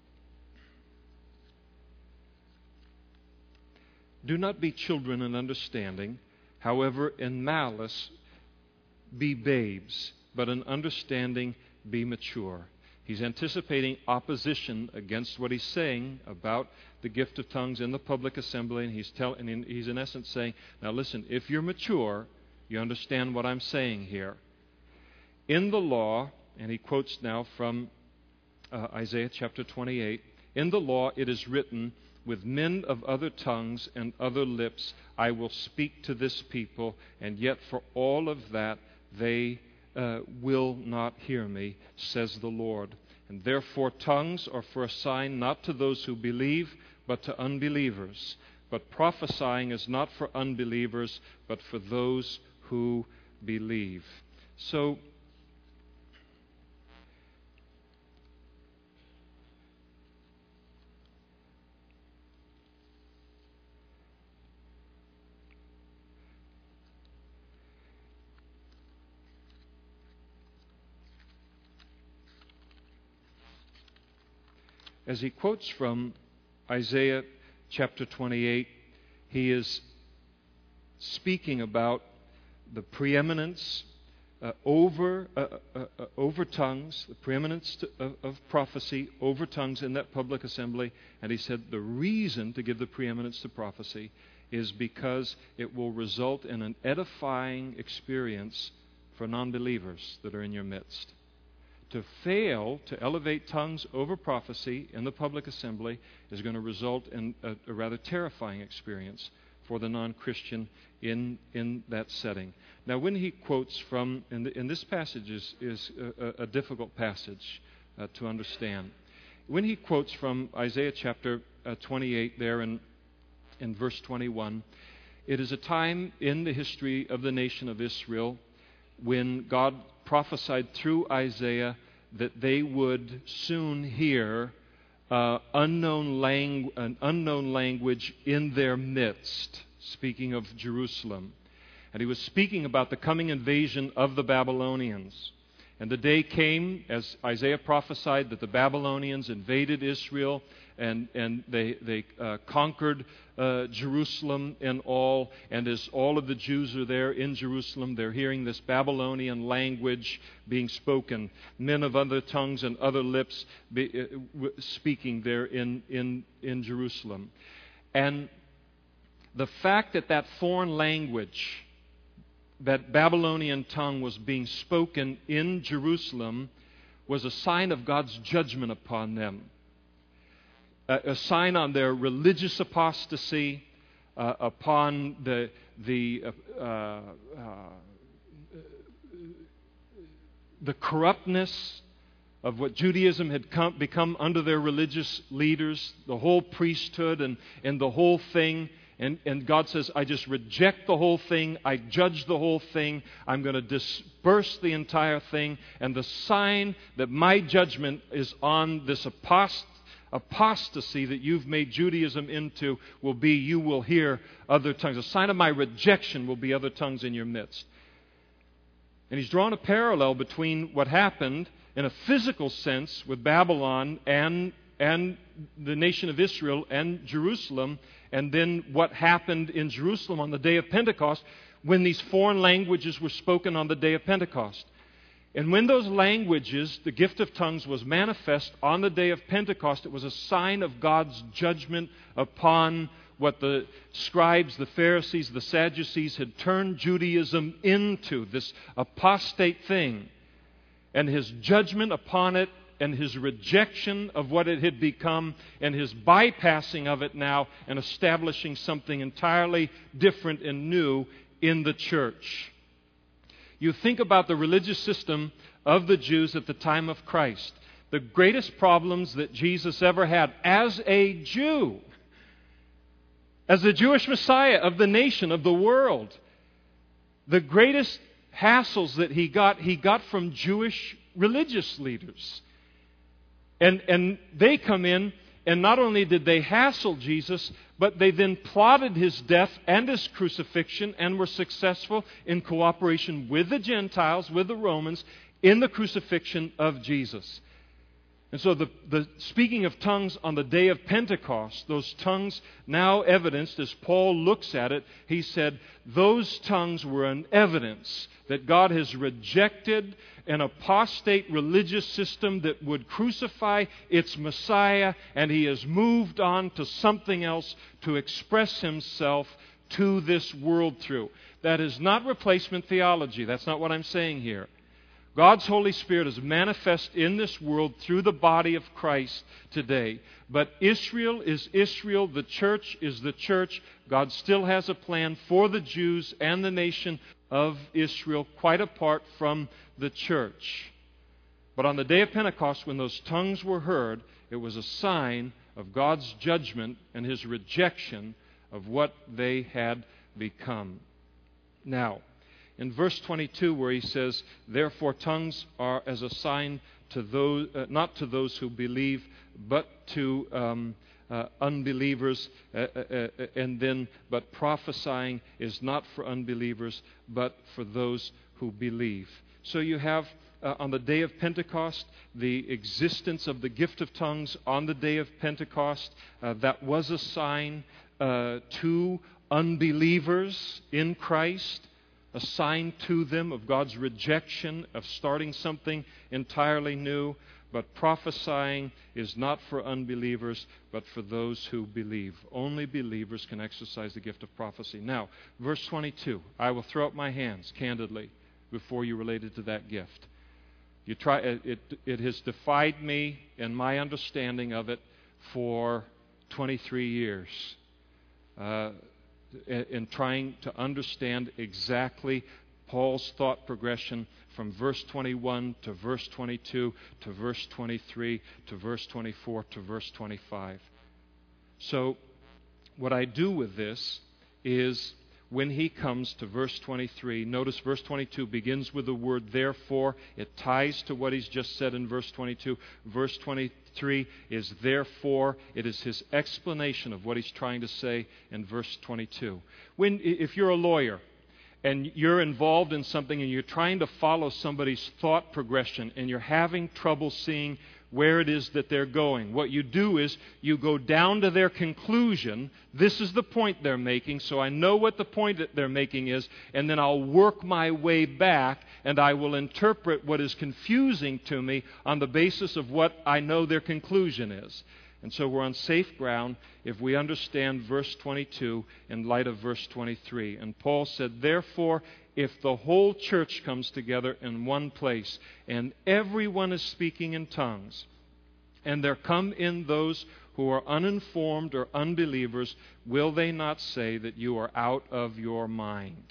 do not be children in understanding, however, in malice be babes, but in understanding be mature. He's anticipating opposition against what he's saying about the gift of tongues in the public assembly, and he's in essence saying, now listen, if you're mature, you understand what I'm saying here. In the law, and he quotes now from Isaiah chapter 28, in the law it is written, with men of other tongues and other lips I will speak to this people, and yet for all of that they will not hear me, says the Lord. And therefore tongues are for a sign not to those who believe, but to unbelievers. But prophesying is not for unbelievers, but for those who believe. So, as he quotes from Isaiah chapter 28, he is speaking about the preeminence over tongues, the preeminence of prophecy over tongues in that public assembly. And he said the reason to give the preeminence to prophecy is because it will result in an edifying experience for non-believers that are in your midst. To fail to elevate tongues over prophecy in the public assembly is going to result in a rather terrifying experience for the non-Christian in that setting. Now, when he quotes from, and this passage is a difficult passage to understand. When he quotes from Isaiah chapter 28 there in verse 21, it is a time in the history of the nation of Israel when God prophesied through Isaiah that they would soon hear an unknown language in their midst, speaking of Jerusalem. And he was speaking about the coming invasion of the Babylonians. And the day came, as Isaiah prophesied, that the Babylonians invaded Israel and they conquered Jerusalem in all. And as all of the Jews are there in Jerusalem, they're hearing this Babylonian language being spoken. Men of other tongues and other lips speaking there in Jerusalem. And the fact that foreign language, that Babylonian tongue was being spoken in Jerusalem, was a sign of God's judgment upon them. A sign on their religious apostasy, upon the corruptness of what Judaism had become under their religious leaders, the whole priesthood and the whole thing. And God says, I just reject the whole thing. I judge the whole thing. I'm going to disperse the entire thing. And the sign that my judgment is on this apostasy that you've made Judaism into will be you will hear other tongues. A sign of my rejection will be other tongues in your midst. And he's drawn a parallel between what happened in a physical sense with Babylon and the nation of Israel and Jerusalem, and then what happened in Jerusalem on the day of Pentecost when these foreign languages were spoken on the day of Pentecost. And when those languages, the gift of tongues, was manifest on the day of Pentecost, it was a sign of God's judgment upon what the scribes, the Pharisees, the Sadducees had turned Judaism into, this apostate thing, and His judgment upon it, and His rejection of what it had become, and His bypassing of it now, and establishing something entirely different and new in the church. You think about the religious system of the Jews at the time of Christ. The greatest problems that Jesus ever had as a Jew, as the Jewish Messiah of the nation, of the world, the greatest hassles that He got from Jewish religious leaders. And they come in, and not only did they hassle Jesus, but they then plotted His death and His crucifixion and were successful in cooperation with the Gentiles, with the Romans, in the crucifixion of Jesus. And so the speaking of tongues on the day of Pentecost, those tongues now evidenced, as Paul looks at it, he said, those tongues were an evidence that God has rejected an apostate religious system that would crucify its Messiah, and He has moved on to something else to express Himself to this world through. That is not replacement theology. That's not what I'm saying here. God's Holy Spirit is manifest in this world through the body of Christ today. But Israel is Israel. The church is the church. God still has a plan for the Jews and the nation of Israel, quite apart from the church. But on the day of Pentecost, when those tongues were heard, it was a sign of God's judgment and His rejection of what they had become. Now, in verse 22, where he says, therefore tongues are as a sign to those, not to those who believe, but to unbelievers, and then, but prophesying is not for unbelievers, but for those who believe. So you have, on the day of Pentecost, the existence of the gift of tongues on the day of Pentecost. That was a sign to unbelievers in Christ, a sign to them of God's rejection of starting something entirely new. But prophesying is not for unbelievers, but for those who believe. Only believers can exercise the gift of prophecy. Now, verse 22. I will throw up my hands candidly before you related to that gift. It has defied me and my understanding of it for 23 years. In trying to understand exactly Paul's thought progression from verse 21 to verse 22 to verse 23 to verse 24 to verse 25. So what I do with this is, when he comes to verse 23, notice verse 22 begins with the word therefore. It ties to what he's just said in verse 22. Verse 23 is therefore. It is his explanation of what he's trying to say in verse 22. If you're a lawyer and you're involved in something and you're trying to follow somebody's thought progression and you're having trouble seeing where it is that they're going, what you do is you go down to their conclusion. This is the point they're making, so I know what the point that they're making is, and then I'll work my way back and I will interpret what is confusing to me on the basis of what I know their conclusion is. And so we're on safe ground if we understand verse 22 in light of verse 23. And Paul said, therefore, if the whole church comes together in one place and everyone is speaking in tongues, and there come in those who are uninformed or unbelievers, will they not say that you are out of your mind?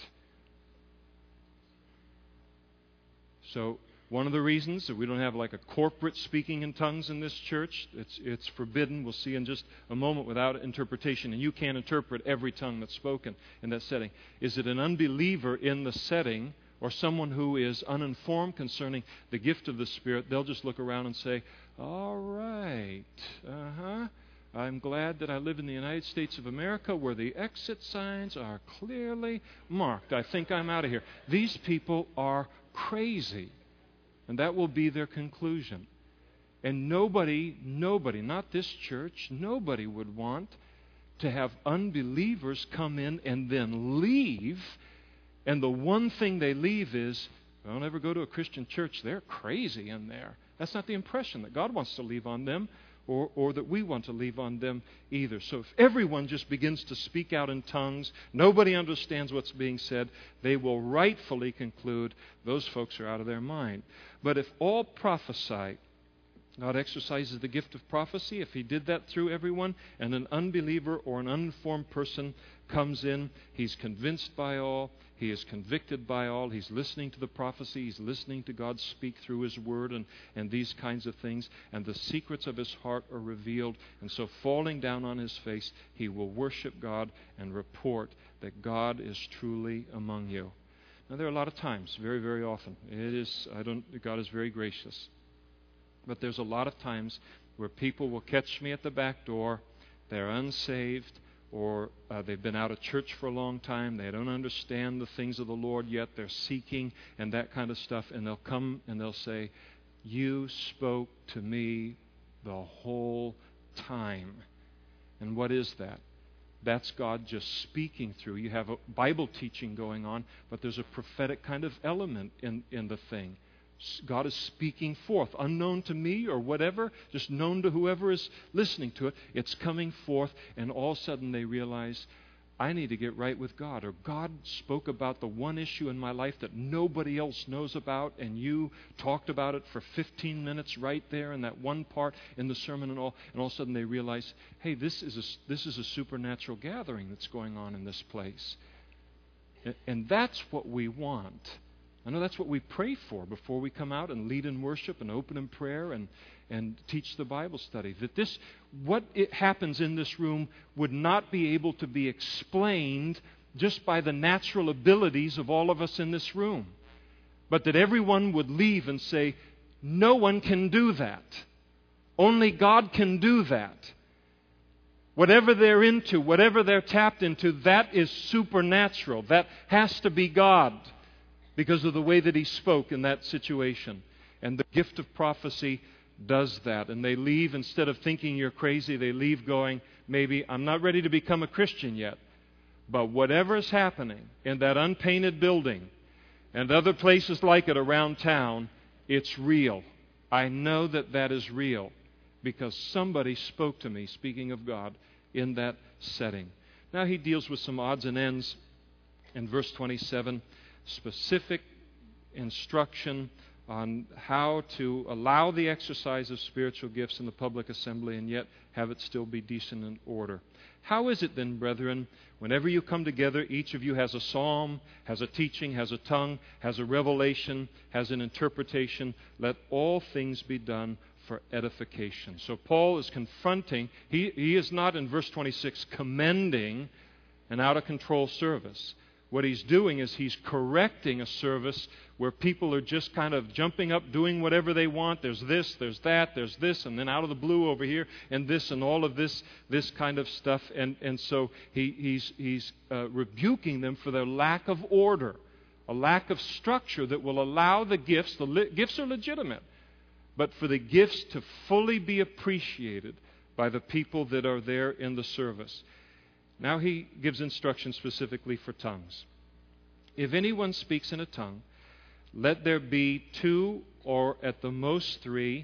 So one of the reasons that we don't have like a corporate speaking in tongues in this church, it's forbidden. We'll see in just a moment, without interpretation. And you can't interpret every tongue that's spoken in that setting. Is it an unbeliever in the setting or someone who is uninformed concerning the gift of the Spirit? They'll just look around and say, all right, I'm glad that I live in the United States of America where the exit signs are clearly marked. I think I'm out of here. These people are crazy. And that will be their conclusion. And nobody, not this church, nobody would want to have unbelievers come in and then leave. And the one thing they leave is, don't ever go to a Christian church. They're crazy in there. That's not the impression that God wants to leave on them or that we want to leave on them either. So if everyone just begins to speak out in tongues, nobody understands what's being said, they will rightfully conclude those folks are out of their mind. But if all prophesy, God exercises the gift of prophecy. If He did that through everyone, and an unbeliever or an uninformed person comes in, he's convinced by all, he is convicted by all, he's listening to the prophecy, he's listening to God speak through His Word and these kinds of things, and the secrets of his heart are revealed. And so falling down on his face, he will worship God and report that God is truly among you. Now there are a lot of times, very, very often, God is very gracious. But there's a lot of times where people will catch me at the back door, they're unsaved, or they've been out of church for a long time, they don't understand the things of the Lord yet, they're seeking and that kind of stuff, and they'll come and they'll say, "You spoke to me the whole time." And what is that? That's God just speaking through. You have a Bible teaching going on, but there's a prophetic kind of element in the thing. God is speaking forth, unknown to me or whatever, just known to whoever is listening to it. It's coming forth, and all of a sudden they realize, I need to get right with God. Or God spoke about the one issue in my life that nobody else knows about, and you talked about it for 15 minutes right there in that one part in the sermon and all of a sudden they realize, hey, this is a supernatural gathering that's going on in this place. And that's what we want. I know that's what we pray for before we come out and lead in worship and open in prayer and teach the Bible study. That what happens in this room would not be able to be explained just by the natural abilities of all of us in this room. But that everyone would leave and say, no one can do that. Only God can do that. Whatever they're into, whatever they're tapped into, that is supernatural. That has to be God, because of the way that He spoke in that situation. And the gift of prophecy does that. And they leave, instead of thinking you're crazy, they leave going, maybe I'm not ready to become a Christian yet, but whatever's happening in that unpainted building and other places like it around town, it's real. I know that that is real because somebody spoke to me, speaking of God, in that setting. Now he deals with some odds and ends in verse 27. Specific instruction on how to allow the exercise of spiritual gifts in the public assembly and yet have it still be decent and order. How is it then, brethren, whenever you come together, each of you has a psalm, has a teaching, has a tongue, has a revelation, has an interpretation, let all things be done for edification. So Paul is confronting, he is not in verse 26 commending an out-of-control service. What he's doing is he's correcting a service where people are just kind of jumping up, doing whatever they want. There's this, there's that, there's this, and then out of the blue over here, and this, and all of this kind of stuff. And so he's rebuking them for their lack of order, a lack of structure that will allow the gifts. Gifts are legitimate, but for the gifts to fully be appreciated by the people that are there in the service. Now he gives instructions specifically for tongues. If anyone speaks in a tongue, let there be 2 or at the most 3,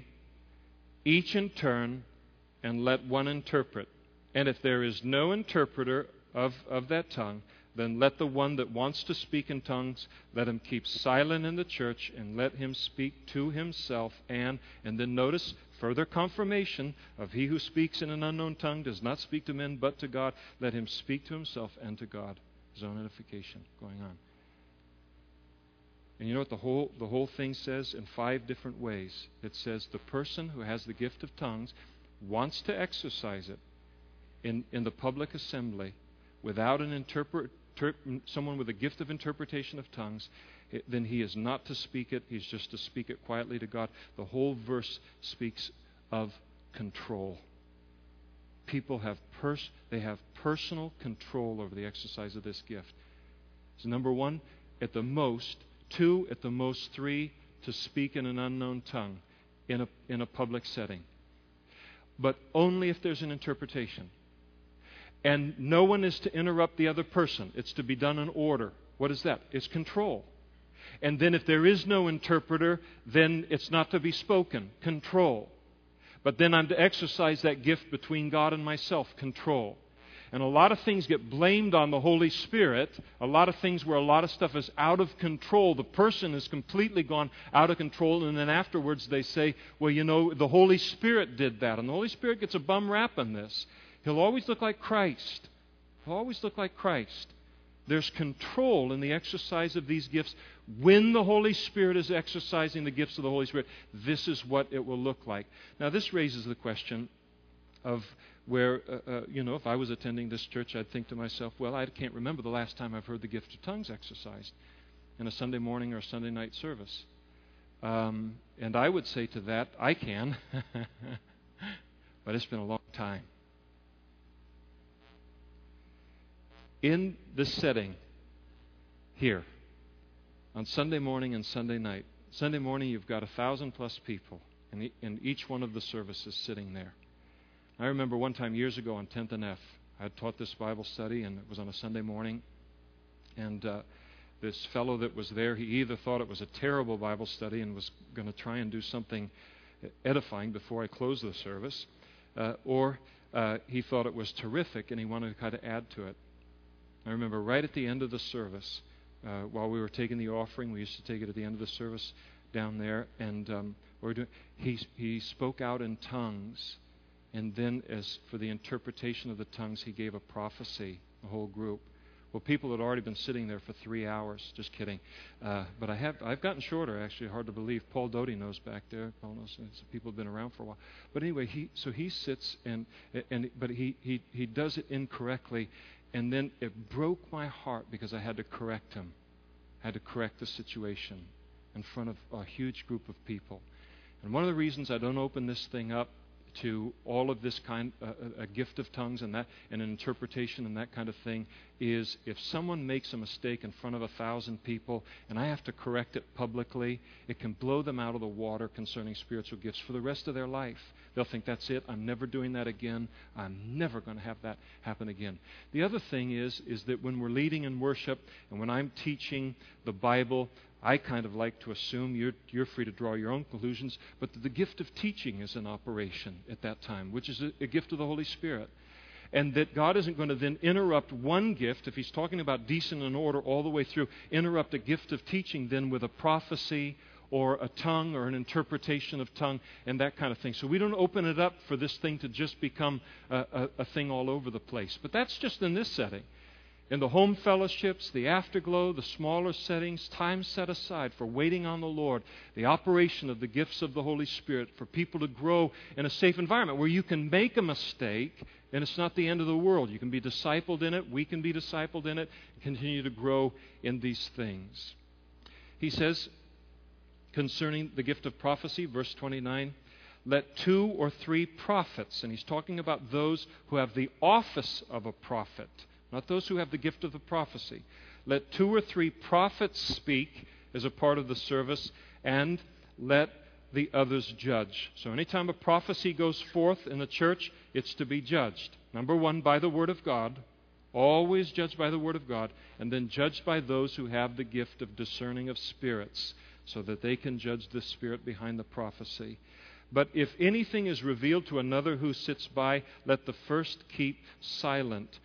each in turn, and let one interpret. And if there is no interpreter of that tongue, then let the one that wants to speak in tongues, let him keep silent in the church, and let him speak to himself. And then notice, further confirmation of he who speaks in an unknown tongue does not speak to men but to God. Let him speak to himself and to God. His own edification going on. And you know what the whole thing says in 5 different ways? It says the person who has the gift of tongues wants to exercise it in the public assembly without someone with a gift of interpretation of tongues, then he is not to speak it. He's just to speak it quietly to God. The whole verse speaks of control. People have personal control over the exercise of this gift. So number 1, at the most 2, at the most 3, to speak in an unknown tongue in a public setting. But only if there's an interpretation. And no one is to interrupt the other person. It's to be done in order. What is that? It's control. And then if there is no interpreter, then it's not to be spoken. Control. But then I'm to exercise that gift between God and myself, control. And a lot of things get blamed on the Holy Spirit. A lot of things where a lot of stuff is out of control. The person has completely gone out of control, and then afterwards they say, well, you know, the Holy Spirit did that. And the Holy Spirit gets a bum rap on this. He'll always look like Christ. He'll always look like Christ. There's control in the exercise of these gifts. When the Holy Spirit is exercising the gifts of the Holy Spirit, this is what it will look like. Now, this raises the question of where, if I was attending this church, I'd think to myself, well, I can't remember the last time I've heard the gift of tongues exercised in a Sunday morning or a Sunday night service. And I would say to that, I can, but it's been a long time. In this setting here, on Sunday morning and Sunday night, Sunday morning you've got 1,000+ people in each one of the services sitting there. I remember one time years ago on 10th and F, I had taught this Bible study, and it was on a Sunday morning. And this fellow that was there, he either thought it was a terrible Bible study and was going to try and do something edifying before I closed the service, or he thought it was terrific and he wanted to kind of add to it. I remember right at the end of the service, while we were taking the offering, we used to take it at the end of the service down there, and he spoke out in tongues. And then, as for the interpretation of the tongues, he gave a prophecy, the whole group. Well, people had already been sitting there for 3 hours. Just kidding. But I've gotten shorter, actually. Hard to believe. Paul Doty knows back there. Paul knows people have been around for a while. But anyway, he sits but he does it incorrectly, and then it broke my heart because I had to correct him. I had to correct the situation in front of a huge group of people. And one of the reasons I don't open this thing up to all of this kind, a gift of tongues and an interpretation and that kind of thing, is if someone makes a mistake in front of 1,000 people and I have to correct it publicly, it can blow them out of the water concerning spiritual gifts for the rest of their life. They'll think, that's it, I'm never doing that again, I'm never going to have that happen again. The other thing is that when we're leading in worship and when I'm teaching the Bible, I kind of like to assume, you're free to draw your own conclusions, but the gift of teaching is in operation at that time, which is a gift of the Holy Spirit. And that God isn't going to then interrupt one gift, if He's talking about decent and order all the way through, interrupt a gift of teaching then with a prophecy or a tongue or an interpretation of tongue and that kind of thing. So we don't open it up for this thing to just become a thing all over the place. But that's just in this setting. In the home fellowships, the afterglow, the smaller settings, time set aside for waiting on the Lord, the operation of the gifts of the Holy Spirit for people to grow in a safe environment where you can make a mistake and it's not the end of the world. You can be discipled in it, we can be discipled in it, and continue to grow in these things. He says, concerning the gift of prophecy, verse 29, let 2 or 3 prophets, and he's talking about those who have the office of a prophet, not those who have the gift of the prophecy. Let 2 or 3 prophets speak as a part of the service, and let the others judge. So anytime a prophecy goes forth in the church, it's to be judged. Number 1, by the Word of God. Always judged by the Word of God. And then judged by those who have the gift of discerning of spirits, so that they can judge the spirit behind the prophecy. But if anything is revealed to another who sits by, let the first keep silent.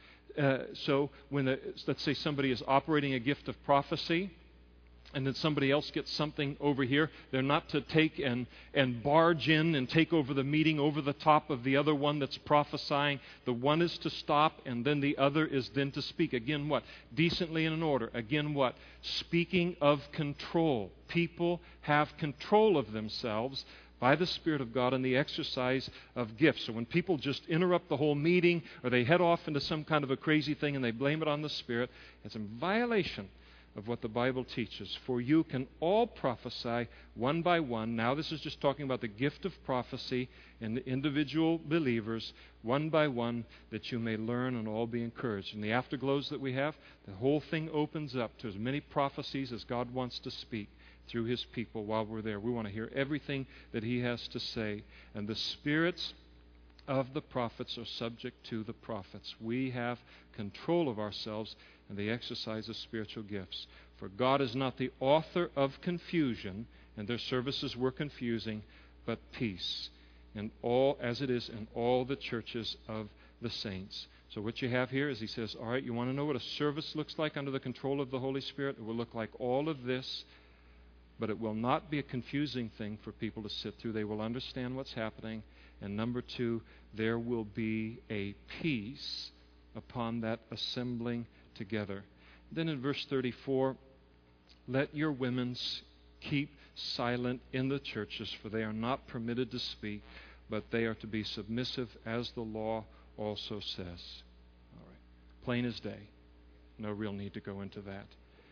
So when, let's say somebody is operating a gift of prophecy, and then somebody else gets something over here, they're not to take and barge in and take over the meeting over the top of the other one that's prophesying. The one is to stop, and then the other is then to speak. Again, what? Decently and in order. Again, what? Speaking of control. People have control of themselves by the Spirit of God and the exercise of gifts. So when people just interrupt the whole meeting, or they head off into some kind of a crazy thing and they blame it on the Spirit, it's in violation of what the Bible teaches. For you can all prophesy one by one. Now this is just talking about the gift of prophecy in the individual believers, one by one, that you may learn and all be encouraged. In the afterglows that we have, the whole thing opens up to as many prophecies as God wants to speak through His people while we're there. We want to hear everything that He has to say. And the spirits of the prophets are subject to the prophets. We have control of ourselves and the exercise of spiritual gifts. For God is not the author of confusion, and their services were confusing, but peace. and all as it is in all the churches of the saints. So what you have here is he says, all right, you want to know what a service looks like under the control of the Holy Spirit? It will look like all of this, but it will not be a confusing thing for people to sit through. They will understand what's happening. And number two, there will be a peace upon that assembling together. Then in verse 34, let your women keep silent in the churches, for they are not permitted to speak, but they are to be submissive, as the law also says. All right. Plain as day. No real need to go into that.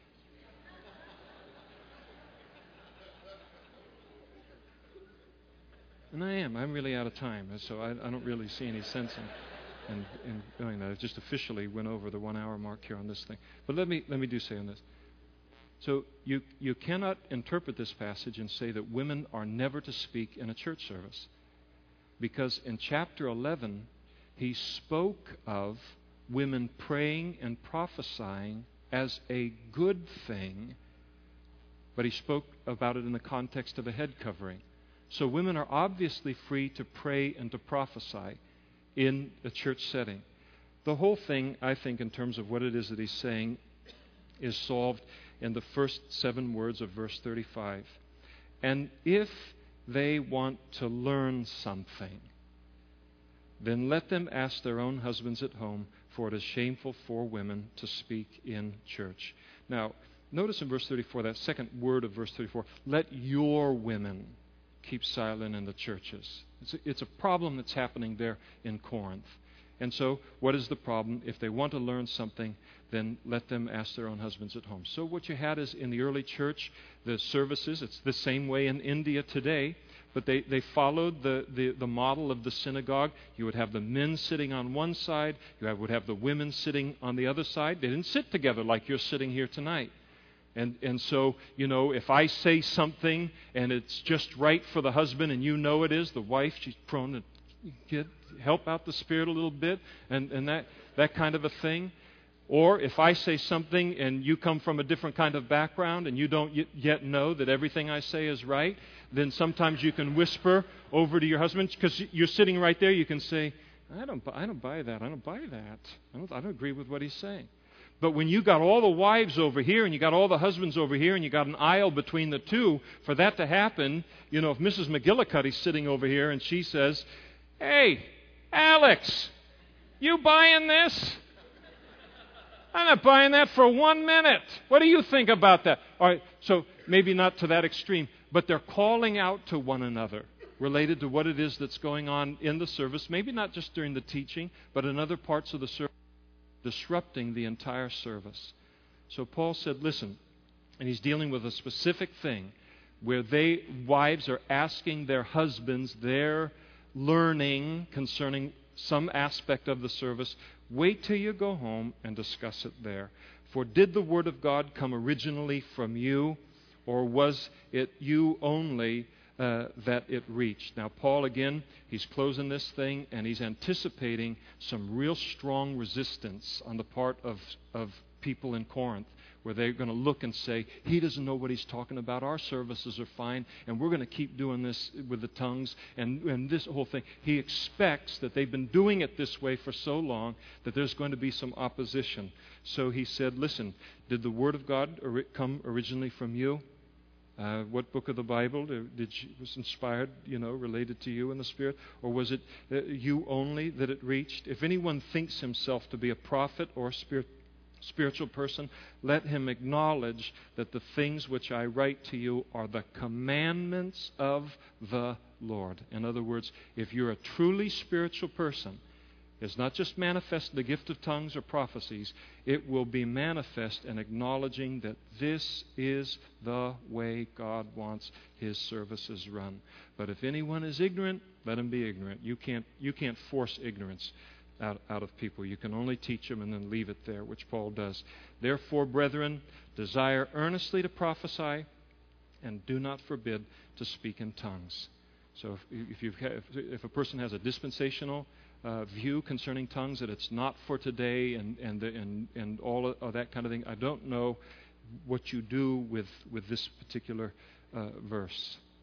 And I'm really out of time, so I don't really see any sense in doing that. I just officially went over the 1 hour mark here on this thing. But let me do say on this. So you cannot interpret this passage and say that women are never to speak in a church service. Because in chapter 11, he spoke of women praying and prophesying as a good thing, but he spoke about it in the context of a head covering. So women are obviously free to pray and to prophesy in a church setting. The whole thing, I think, in terms of what it is that he's saying, is solved in the first 7 words of verse 35. And if they want to learn something, then let them ask their own husbands at home, for it is shameful for women to speak in church. Now, notice in verse 34, that second word of verse 34, let your women keep silent in the churches. It's a problem that's happening there in Corinth. And so, what is the problem? If they want to learn something, then let them ask their own husbands at home. So what you had is in the early church, the services, it's the same way in India today, but they followed the model of the synagogue. You would have the men sitting on one side, would have the women sitting on the other side. They didn't sit together like you're sitting here tonight. And so, if I say something and it's just right for the husband and it is, the wife, she's prone to help out the Spirit a little bit and that kind of a thing. Or if I say something and you come from a different kind of background and you don't yet know that everything I say is right, then sometimes you can whisper over to your husband, because you're sitting right there, you can say, I don't buy that. I don't agree with what he's saying. But when you got all the wives over here and you got all the husbands over here and you got an aisle between the two, for that to happen, if Mrs. McGillicuddy's sitting over here and she says, hey, Alex, you buying this? I'm not buying that for 1 minute. What do you think about that? All right, so maybe not to that extreme, but they're calling out to one another related to what it is that's going on in the service, maybe not just during the teaching, but in other parts of the service, disrupting the entire service. So Paul said, listen, and he's dealing with a specific thing where wives are asking their husbands, they're learning concerning some aspect of the service. Wait till you go home and discuss it there. For did the word of God come originally from you, or was it you only that it reached? Now, Paul, again, he's closing this thing, and he's anticipating some real strong resistance on the part of people in Corinth, where they're going to look and say, he doesn't know what he's talking about. Our services are fine, and we're going to keep doing this with the tongues and this whole thing. He expects that they've been doing it this way for so long that there's going to be some opposition. So he said, listen, did the Word of God come originally from you? What book of the Bible was inspired, related to you in the Spirit? Or was it you only that it reached? If anyone thinks himself to be a prophet or a spiritual person, let him acknowledge that the things which I write to you are the commandments of the Lord. In other words, if you're a truly spiritual person, it's not just manifest the gift of tongues or prophecies. It will be manifest in acknowledging that this is the way God wants His services run. But if anyone is ignorant, let him be ignorant. You can't force ignorance out of people. You can only teach them and then leave it there, which Paul does. Therefore, brethren, desire earnestly to prophesy, and do not forbid to speak in tongues. So if a person has a dispensational view concerning tongues, that it's not for today and all of that kind of thing, I don't know what you do with this particular verse.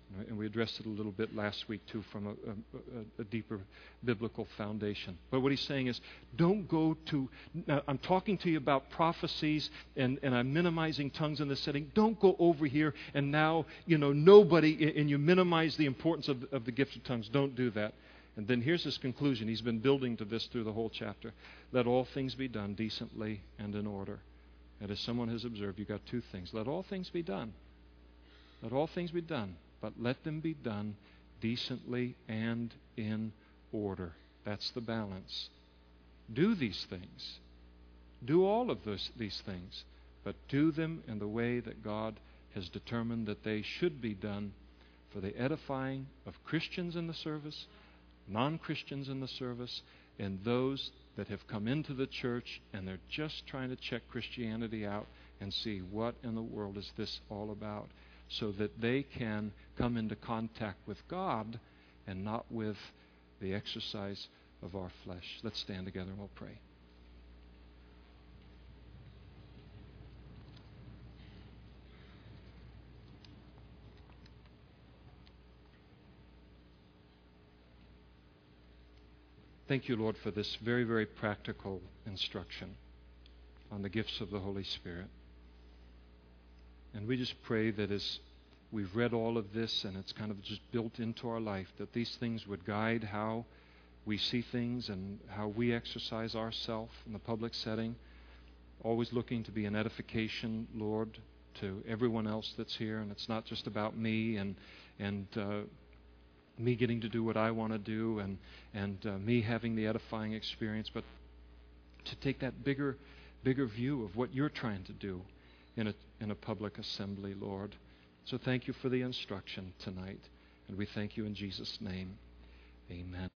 And we addressed it a little bit last week, too, from a deeper biblical foundation. But what he's saying is, don't go to... Now, I'm talking to you about prophecies, and I'm minimizing tongues in this setting. Don't go over here and now, nobody, and you minimize the importance of the gift of tongues. Don't do that. And then here's his conclusion. He's been building to this through the whole chapter. Let all things be done decently and in order. And as someone has observed, you've got two things. Let all things be done. Let all things be done. But let them be done decently and in order. That's the balance. Do these things. Do all of these things. But do them in the way that God has determined that they should be done for the edifying of Christians in the service, non-Christians in the service, and those that have come into the church and they're just trying to check Christianity out and see what in the world is this all about, so that they can come into contact with God and not with the exercise of our flesh. Let's stand together and we'll pray. Thank you, Lord, for this very, very practical instruction on the gifts of the Holy Spirit. And we just pray that as we've read all of this and it's kind of just built into our life, that these things would guide how we see things and how we exercise ourselves in the public setting, always looking to be an edification, Lord, to everyone else that's here. And it's not just about me and me getting to do what I want to do and me having the edifying experience, but to take that bigger view of what you're trying to do in a public assembly, Lord. So thank you for the instruction tonight, and we thank you in Jesus' name. Amen.